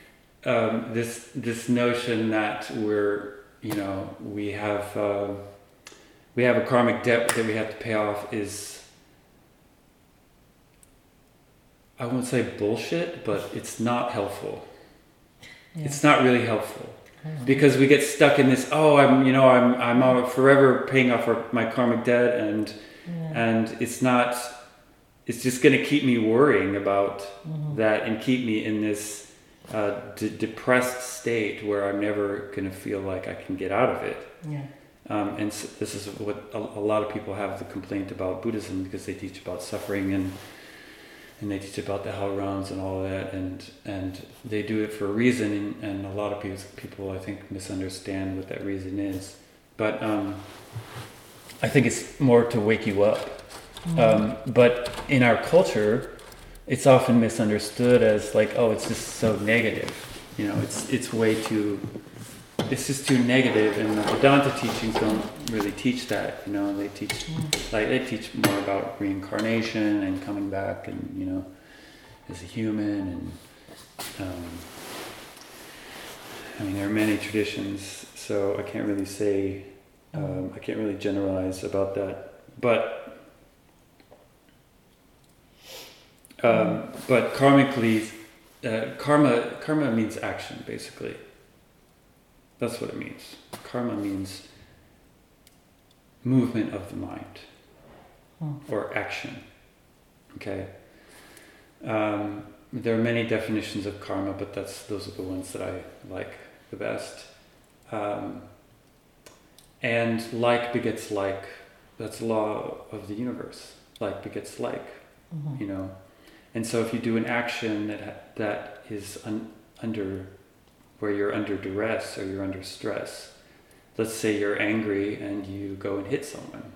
Speaker 1: um, this this notion that we're you know we have uh, we have a karmic debt that we have to pay off is, I won't say bullshit, but it's not helpful.
Speaker 2: Yeah.
Speaker 1: It's not really helpful.
Speaker 2: Mhm.
Speaker 1: Because we get stuck in this. Oh, I'm, you know, I'm, I'm out forever paying off our, my karmic debt, and
Speaker 2: Yeah.
Speaker 1: and it's not. It's just going to keep me worrying about
Speaker 2: Mhm.
Speaker 1: that and keep me in this uh, d- depressed state where I'm never going to feel like I can get out of it.
Speaker 2: Yeah.
Speaker 1: Um, and so this is what a, a lot of people have the complaint about Buddhism, because they teach about suffering and and they teach about the hell realms and all of that, and and they do it for a reason, and, and a lot of people, people I think misunderstand what that reason is. But um, I think it's more to wake you up. Mm-hmm. Um, but in our culture, it's often misunderstood as like, oh, it's just so negative. You know, it's it's way too, it's just too negative, and the Vedanta teachings don't really teach that. You know, they teach mm. like they teach more about reincarnation and coming back, and you know, as a human, and um, I mean, there are many traditions, so I can't really say, um, I can't really generalize about that, but. Um, but karmically, uh, karma karma means action, basically. That's what it means. Karma means movement of the mind, oh. or action. Okay. Um, there are many definitions of karma, but that's those are the ones that I like the best. Um, and like begets like. That's the law of the universe. Like begets like. Mm-hmm. You know. And so if you do an action that that is un, under, where you're under duress or you're under stress, let's say you're angry and you go and hit someone.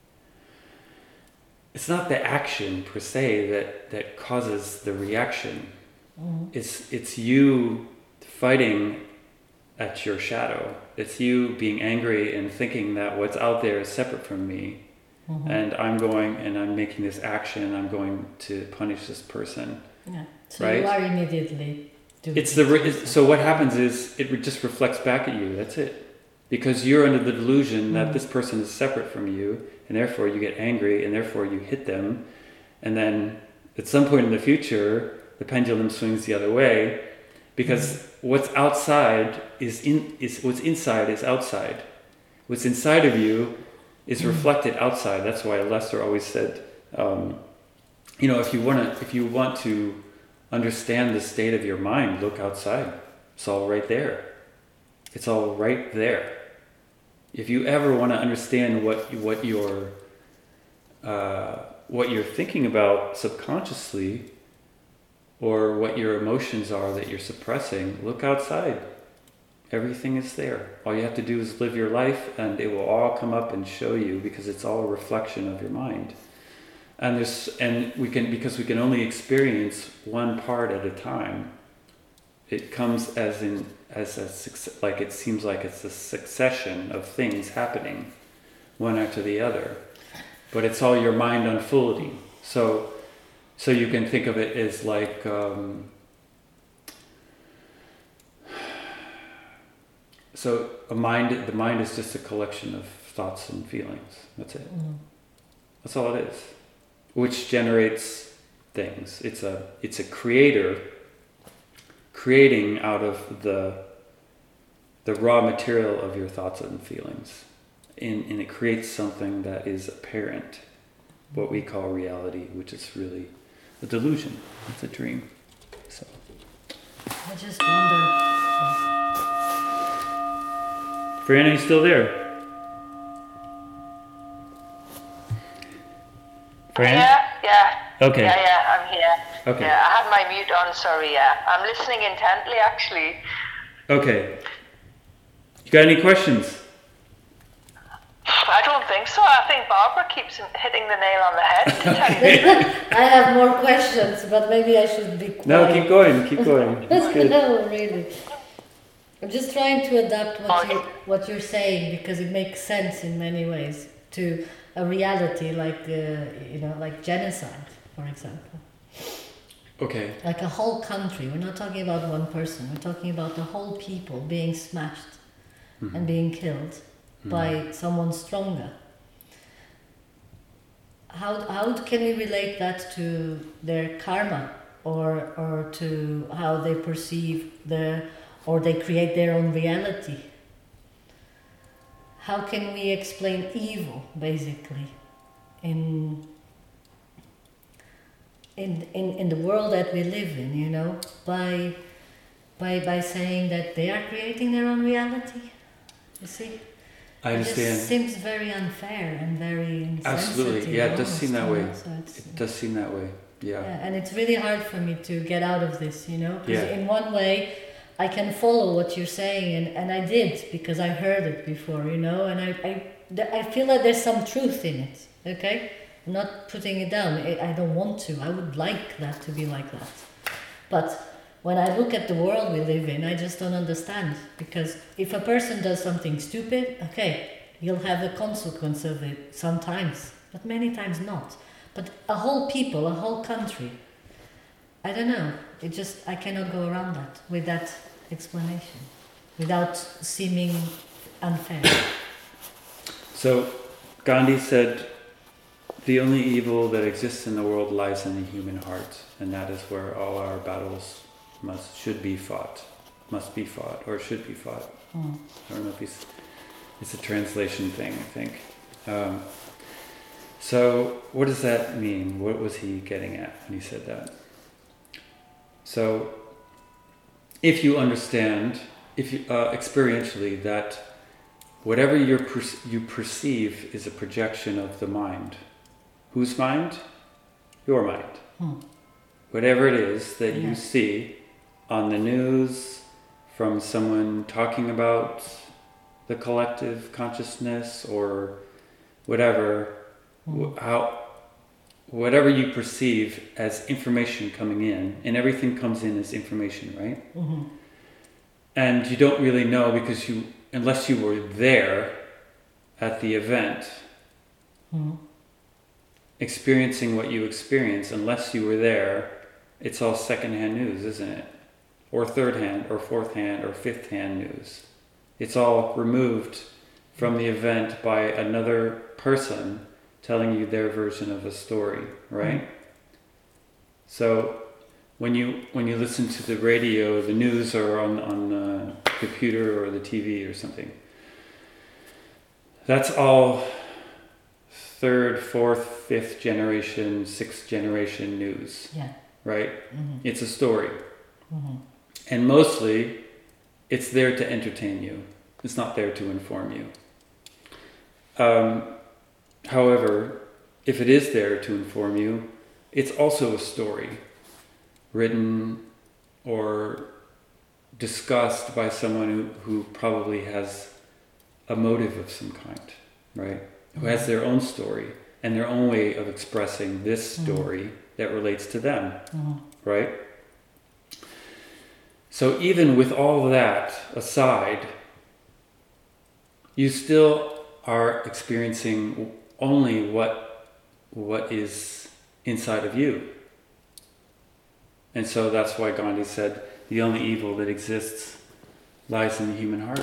Speaker 1: It's not the action per se that, that causes the reaction. Mm-hmm. It's it's you fighting at your shadow. It's you being angry and thinking that what's out there is separate from me. Mm-hmm. And I'm going and I'm making this action and I'm going to punish this person.
Speaker 2: Yeah. So
Speaker 1: right?
Speaker 2: you are immediately doing
Speaker 1: it's the re- it's, so what happens is it just reflects back at you. That's it. Because you're under the delusion that mm-hmm. this person is separate from you, and therefore you get angry and therefore you hit them, and then at some point in the future the pendulum swings the other way, because mm-hmm. what's outside is in is what's inside is outside. What's inside of you is reflected outside. That's why Lester always said, um, you know, if you want to, if you want to understand the state of your mind, look outside. It's all right there. It's all right there. If you ever want to understand what what you're uh, what you're thinking about subconsciously, or what your emotions are that you're suppressing, look outside. Everything is there. All you have to do is live your life, and it will all come up and show you, because it's all a reflection of your mind. And there's, and we can, because we can only experience one part at a time. It comes as in as a like it seems like it's a succession of things happening, one after the other, but it's all your mind unfolding. So, so you can think of it as like. Um, So a mind, the mind is just a collection of thoughts and feelings. That's it. Mm. That's all it is, which generates things. It's a it's a creator creating out of the the raw material of your thoughts and feelings, and, and it creates something that is apparent, what we call reality, which is really a delusion. It's a dream. So
Speaker 2: I just wonder.
Speaker 1: Fran, are you still there? Fran?
Speaker 3: Yeah, yeah.
Speaker 1: Okay.
Speaker 3: Yeah, yeah, I'm here.
Speaker 1: Okay.
Speaker 3: Yeah, I had my mute on, sorry, yeah. I'm listening intently, actually.
Speaker 1: Okay. You got any questions?
Speaker 3: I don't think so. I think Barbara keeps hitting the nail on the head, to tell you.
Speaker 2: I have more questions, but maybe I should be quiet.
Speaker 1: No, keep going, keep going. That's good.
Speaker 2: No, really. I'm just trying to adapt what you're, what you're saying, because it makes sense in many ways to a reality like uh, you know, like genocide, for example.
Speaker 1: Okay.
Speaker 2: Like a whole country. We're not talking about one person. We're talking about the whole people being smashed mm-hmm. and being killed mm-hmm. by someone stronger. How how can we relate that to their karma, or or to how they perceive their, or they create their own reality? How can we explain evil, basically, in in in, in the world that we live in, you know, by by by saying that they are creating their own reality? You see?
Speaker 1: I understand.
Speaker 2: It just seems very unfair and very insensitive.
Speaker 1: Absolutely, yeah, it does seem that way.
Speaker 2: So
Speaker 1: it does seem that way, yeah.
Speaker 2: yeah. And it's really hard for me to get out of this, you know, because
Speaker 1: yeah.
Speaker 2: in one way I can follow what you're saying, and, and I did, because I heard it before, you know, and I, I th- I feel that there's some truth in it. Okay, I'm not putting it down. I, I don't want to. I would like that to be like that. But when I look at the world we live in, I just don't understand. Because if a person does something stupid, okay, he'll have a consequence of it sometimes, but many times not. But a whole people, a whole country, I don't know. It just, I cannot go around that with that explanation without seeming unfair.
Speaker 1: So Gandhi said, the only evil that exists in the world lies in the human heart, and that is where all our battles must should be fought, must be fought, or should be fought.
Speaker 2: Mm.
Speaker 1: I don't know if he's, it's a translation thing, I think. Um, so what does that mean? What was he getting at when he said that? So if you understand, if you uh, experientially that whatever you per- you perceive is a projection of the mind. Whose mind? Your mind.
Speaker 2: Hmm.
Speaker 1: Whatever it is that
Speaker 2: Yeah.
Speaker 1: you see on the news, from someone talking about the collective consciousness or whatever,
Speaker 2: Hmm.
Speaker 1: wh- how, whatever you perceive as information coming in, and everything comes in as information, right?
Speaker 2: Mm-hmm.
Speaker 1: And you don't really know because you, unless you were there at the event,
Speaker 2: Hmm.
Speaker 1: experiencing what you experience, unless you were there, it's all secondhand news, isn't it? Or third hand, or fourth hand, or fifth hand news. It's all removed from the event by another person telling you their version of a story, right?
Speaker 2: Mm.
Speaker 1: So when you when you listen to the radio, the news, or on on the computer or the T V or something, that's all third, fourth, fifth generation, sixth generation news,
Speaker 2: Yeah.
Speaker 1: right?
Speaker 2: Mm-hmm.
Speaker 1: It's a story.
Speaker 2: Mm-hmm.
Speaker 1: And mostly, it's there to entertain you. It's not there to inform you. Um, however, if it is there to inform you, it's also a story written or discussed by someone who, who probably has a motive of some kind, right? Who has their own story and their own way of expressing this story mm-hmm. that relates to them,
Speaker 2: Mm-hmm.
Speaker 1: right? So even with all that aside, you still are experiencing only what what is inside of you. And so that's why Gandhi said, the only evil that exists lies in the human heart.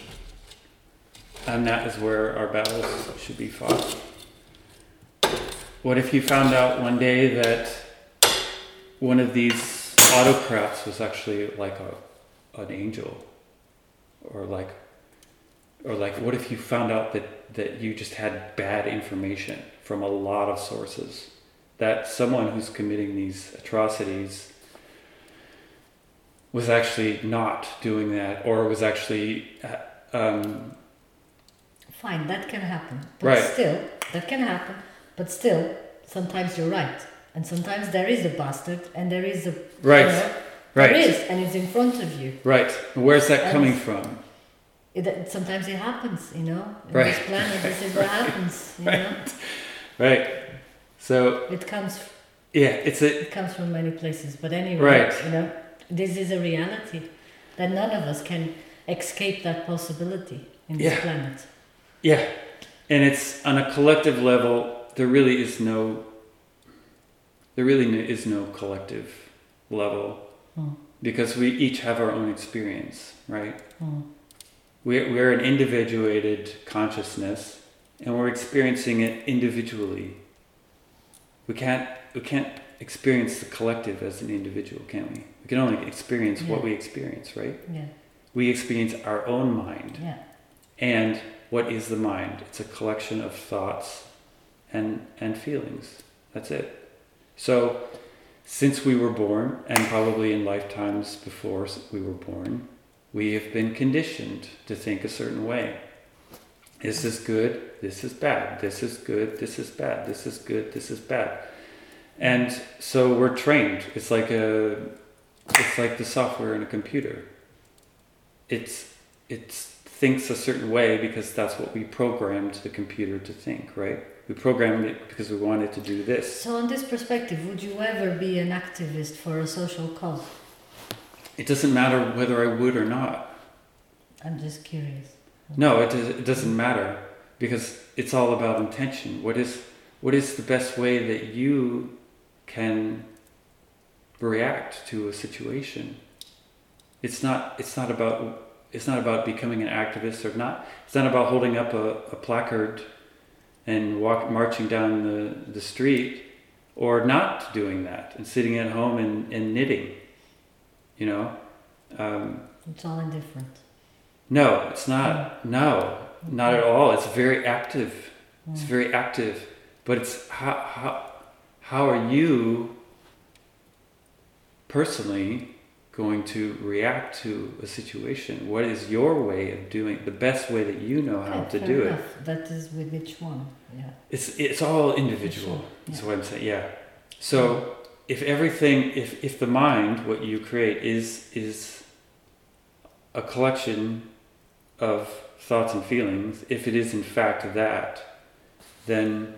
Speaker 1: And that is where our battles should be fought. What if you found out one day that one of these autocrats was actually like a an angel? Or like or like what if you found out that, that you just had bad information from a lot of sources? That someone who's committing these atrocities was actually not doing that, or was actually um,
Speaker 2: fine, that can happen. But
Speaker 1: right.
Speaker 2: still, that can happen. But still, sometimes you're right. And sometimes there is a bastard and there is a...
Speaker 1: Right,
Speaker 2: you know,
Speaker 1: right.
Speaker 2: There is, and it's in front of you.
Speaker 1: Right. Where's that
Speaker 2: And
Speaker 1: coming from?
Speaker 2: It, it- sometimes it happens, you know. In
Speaker 1: Right.
Speaker 2: this planet, this is what happens, you know.
Speaker 1: Right. So,
Speaker 2: It comes
Speaker 1: yeah, it's a...
Speaker 2: it comes from many places. But anyway,
Speaker 1: Right.
Speaker 2: you know, this is a reality that none of us can escape that possibility in this
Speaker 1: Yeah.
Speaker 2: planet.
Speaker 1: Yeah. And it's on a collective level, there really is no... There really no- is no collective level.
Speaker 2: Hmm.
Speaker 1: Because we each have our own experience, right?
Speaker 2: Hmm.
Speaker 1: We're, we're an individuated consciousness, and we're experiencing it individually. We can't we can't experience the collective as an individual, can we? We can only experience
Speaker 2: Yeah.
Speaker 1: what we experience, right?
Speaker 2: Yeah,
Speaker 1: We experience our own mind.
Speaker 2: yeah.
Speaker 1: And what is the mind? It's a collection of thoughts and and feelings. That's it. So, since we were born, and probably in lifetimes before we were born, we have been conditioned to think a certain way. This is good, this is bad. This is good, this is bad. This is good, this is bad. And so we're trained. It's like a, it's like the software in a computer. It's it's thinks a certain way because that's what we programmed the computer to think, right? We programmed it because we wanted to do this.
Speaker 2: So on this perspective, would you ever be an activist for a social cause?
Speaker 1: It doesn't matter whether I would or not.
Speaker 2: I'm just curious.
Speaker 1: No, it, does, it doesn't matter because it's all about intention. What is what is the best way that you can react to a situation? It's not it's not about it's not about becoming an activist or not. It's not about holding up a, a placard and walk marching down the, the street, or not doing that and sitting at home and, and knitting. You know? Um,
Speaker 2: it's all indifferent.
Speaker 1: No, it's not. Mm. No, not at all. It's very active. Mm. It's very active. But it's how how how are you personally going to react to a situation? What is your way of doing the best way that you know how
Speaker 2: okay,
Speaker 1: to do
Speaker 2: enough.
Speaker 1: it?
Speaker 2: That is with each one. Yeah. It's
Speaker 1: it's all individual.
Speaker 2: Sure.
Speaker 1: That's
Speaker 2: Yeah.
Speaker 1: what I'm saying. Yeah. So if everything, if if the mind, what you create is is a collection of thoughts and feelings, if it is in fact that, then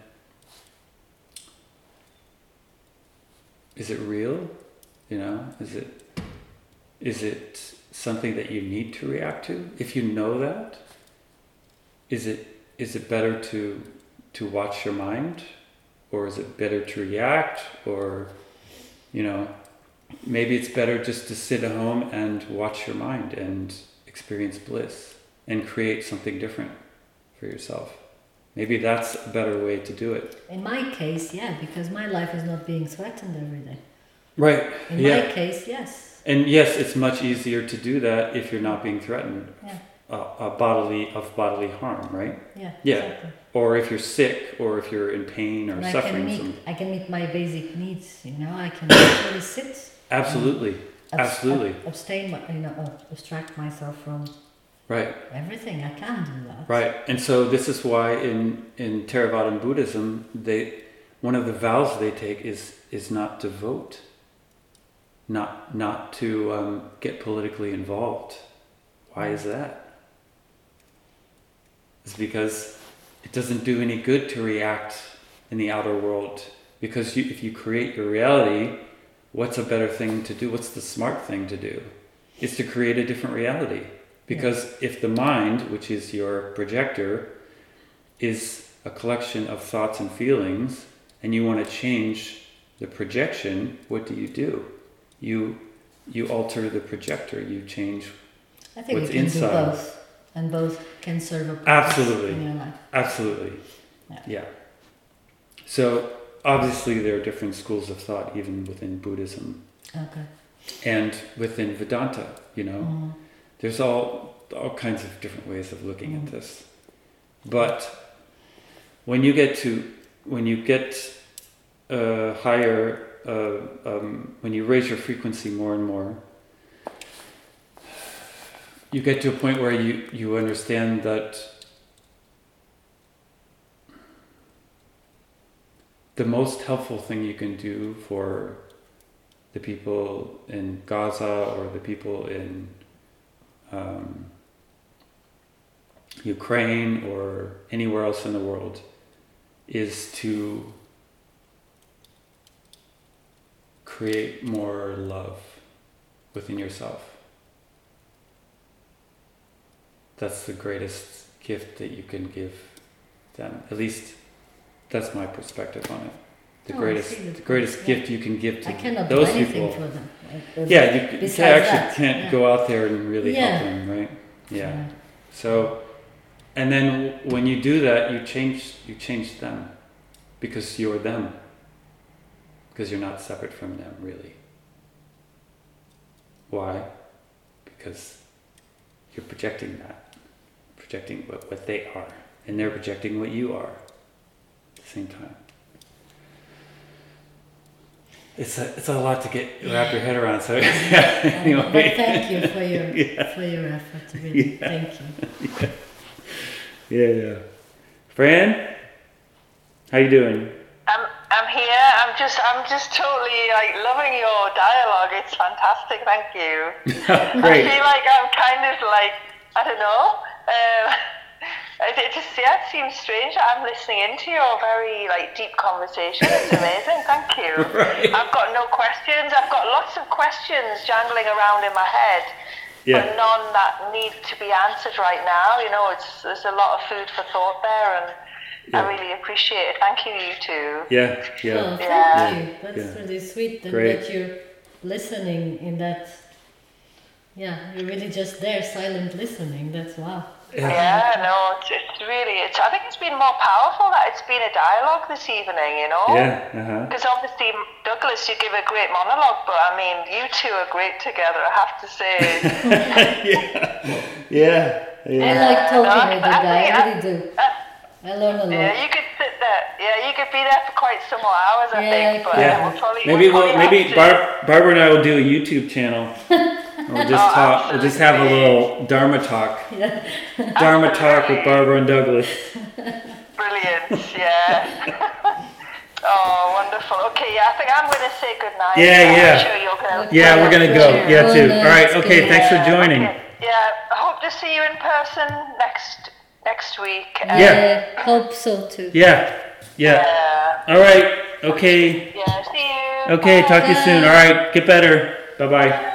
Speaker 1: is it real? You know, is it is it something that you need to react to? If you know that, is it is it better to to watch your mind, or is it better to react, or you know, maybe it's better just to sit at home and watch your mind and experience bliss and create something different for yourself. Maybe that's a better way to do it.
Speaker 2: In my case, yeah, because my life is not being threatened every day.
Speaker 1: Right.
Speaker 2: In
Speaker 1: yeah.
Speaker 2: my case, yes.
Speaker 1: And yes, it's much easier to do that if you're not being threatened
Speaker 2: yeah.
Speaker 1: uh, uh, bodily of bodily harm, right?
Speaker 2: Yeah.
Speaker 1: Yeah.
Speaker 2: Exactly.
Speaker 1: Or if you're sick, or if you're in pain or
Speaker 2: and
Speaker 1: suffering.
Speaker 2: I can,
Speaker 1: some...
Speaker 2: meet, I can meet my basic needs. You know, I can actually sit.
Speaker 1: Absolutely.
Speaker 2: Abs-
Speaker 1: Absolutely.
Speaker 2: Ab- abstain, you know, uh, abstract myself from.
Speaker 1: Right.
Speaker 2: Everything. I can do that.
Speaker 1: Right. And so this is why in in Theravada Buddhism, they one of the vows they take is is not to vote. Not not to um, get politically involved. Why is that? It's because it doesn't do any good to react in the outer world. Because you, if you create your reality, what's a better thing to do? What's the smart thing to do? It's to create a different reality. Because yeah. if the mind, which is your projector, is a collection of thoughts and feelings, and you want to change the projection, what do you do? You you alter the projector. You change
Speaker 2: I think
Speaker 1: what's
Speaker 2: you can
Speaker 1: inside.
Speaker 2: do both, and both can serve a purpose
Speaker 1: Absolutely.
Speaker 2: in your life.
Speaker 1: Absolutely.
Speaker 2: Yeah.
Speaker 1: yeah. So obviously there are different schools of thought even within Buddhism.
Speaker 2: Okay.
Speaker 1: And within Vedanta, you know.
Speaker 2: Mm.
Speaker 1: There's all all kinds of different ways of looking mm. at this. But when you get to when you get uh, higher, uh, um, when you raise your frequency more and more, you get to a point where you, you understand that the most helpful thing you can do for the people in Gaza or the people in um, Ukraine or anywhere else in the world is to create more love within yourself. That's the greatest gift that you can give them. At least that's my perspective on it. The
Speaker 2: oh,
Speaker 1: greatest, the greatest yeah. gift you can give to
Speaker 2: I cannot
Speaker 1: those
Speaker 2: do anything
Speaker 1: people.
Speaker 2: For them. Like,
Speaker 1: yeah, you, you actually
Speaker 2: that,
Speaker 1: can't
Speaker 2: yeah.
Speaker 1: go out there and really
Speaker 2: yeah.
Speaker 1: help them, right? Yeah.
Speaker 2: yeah.
Speaker 1: So, and then when you do that, you change you change them, because you're them. Because you're not separate from them, really. Why? Because you're projecting that, projecting what, what they are, and they're projecting what you are at the same time. It's a it's a lot to get wrap your head around. So yeah, anyway.
Speaker 2: But thank you for your
Speaker 1: yeah.
Speaker 2: for your effort. Really,
Speaker 1: yeah.
Speaker 2: thank you.
Speaker 1: Yeah, yeah. yeah. Fran, how you doing?
Speaker 3: I'm I'm here. I'm just I'm just totally like loving your dialogue. It's fantastic. Thank you.
Speaker 1: Great.
Speaker 3: I feel like I'm kind of like I don't know. Um, it, it just yeah, it seems strange. I'm listening into your very like deep conversation. It's amazing. Thank you.
Speaker 1: Right.
Speaker 3: I've got no questions. I've got lots of questions jangling around in my head,
Speaker 1: Yeah.
Speaker 3: but none that need to be answered right now. You know, it's there's a lot of food for thought there, and
Speaker 1: Yeah.
Speaker 3: I really appreciate it. Thank you, you two.
Speaker 1: Yeah, yeah.
Speaker 2: Oh, thank
Speaker 3: Yeah.
Speaker 2: you. That's
Speaker 1: Yeah.
Speaker 2: really sweet, and
Speaker 1: Great.
Speaker 2: that you're listening in that. Yeah, you're really just there, silent listening. That's wow.
Speaker 1: Yeah.
Speaker 3: Yeah, no, it's, it's really, it's. I think it's been more powerful that it's been a dialogue this evening, you know?
Speaker 1: Yeah, uh-huh.
Speaker 3: Because obviously, Douglas, you give a great monologue, but I mean, you two are great together, I have to say.
Speaker 1: yeah, yeah, yeah.
Speaker 2: I like talking
Speaker 3: No,
Speaker 2: with the
Speaker 3: I
Speaker 2: guy.
Speaker 3: think
Speaker 2: I
Speaker 3: I-
Speaker 2: really do.
Speaker 3: uh,
Speaker 2: I learn a lot.
Speaker 3: Yeah, you could sit there. Yeah, you could be there for quite some more hours, I
Speaker 2: Yeah,
Speaker 3: think. But
Speaker 1: Yeah.
Speaker 3: uh, we'll probably,
Speaker 1: Maybe
Speaker 3: we'll
Speaker 1: we'll
Speaker 3: probably
Speaker 1: maybe
Speaker 3: have to-
Speaker 1: Barb, Barbara and I will do a YouTube channel. And we'll just
Speaker 3: Oh,
Speaker 1: talk. We'll just have a
Speaker 3: absolutely.
Speaker 1: little Dharma talk.
Speaker 2: Yeah.
Speaker 1: Dharma talk with
Speaker 3: Absolutely.
Speaker 1: Barbara and Douglas.
Speaker 3: Brilliant, yeah. Oh, wonderful. Okay, yeah, I think I'm going to say goodnight.
Speaker 1: Yeah,
Speaker 3: I'm
Speaker 1: yeah.
Speaker 3: sure you're going to.
Speaker 1: Yeah, we're gonna go. Yeah, too. All right. Okay. Thanks for joining.
Speaker 3: Yeah, I hope to see you in person next next week.
Speaker 1: Yeah.
Speaker 2: I hope so too.
Speaker 1: Yeah. Yeah.
Speaker 3: Yeah.
Speaker 1: All right. Okay.
Speaker 3: Yeah, see you.
Speaker 1: Okay.
Speaker 3: Bye.
Speaker 1: Talk to you soon. All right. Get better. Bye bye.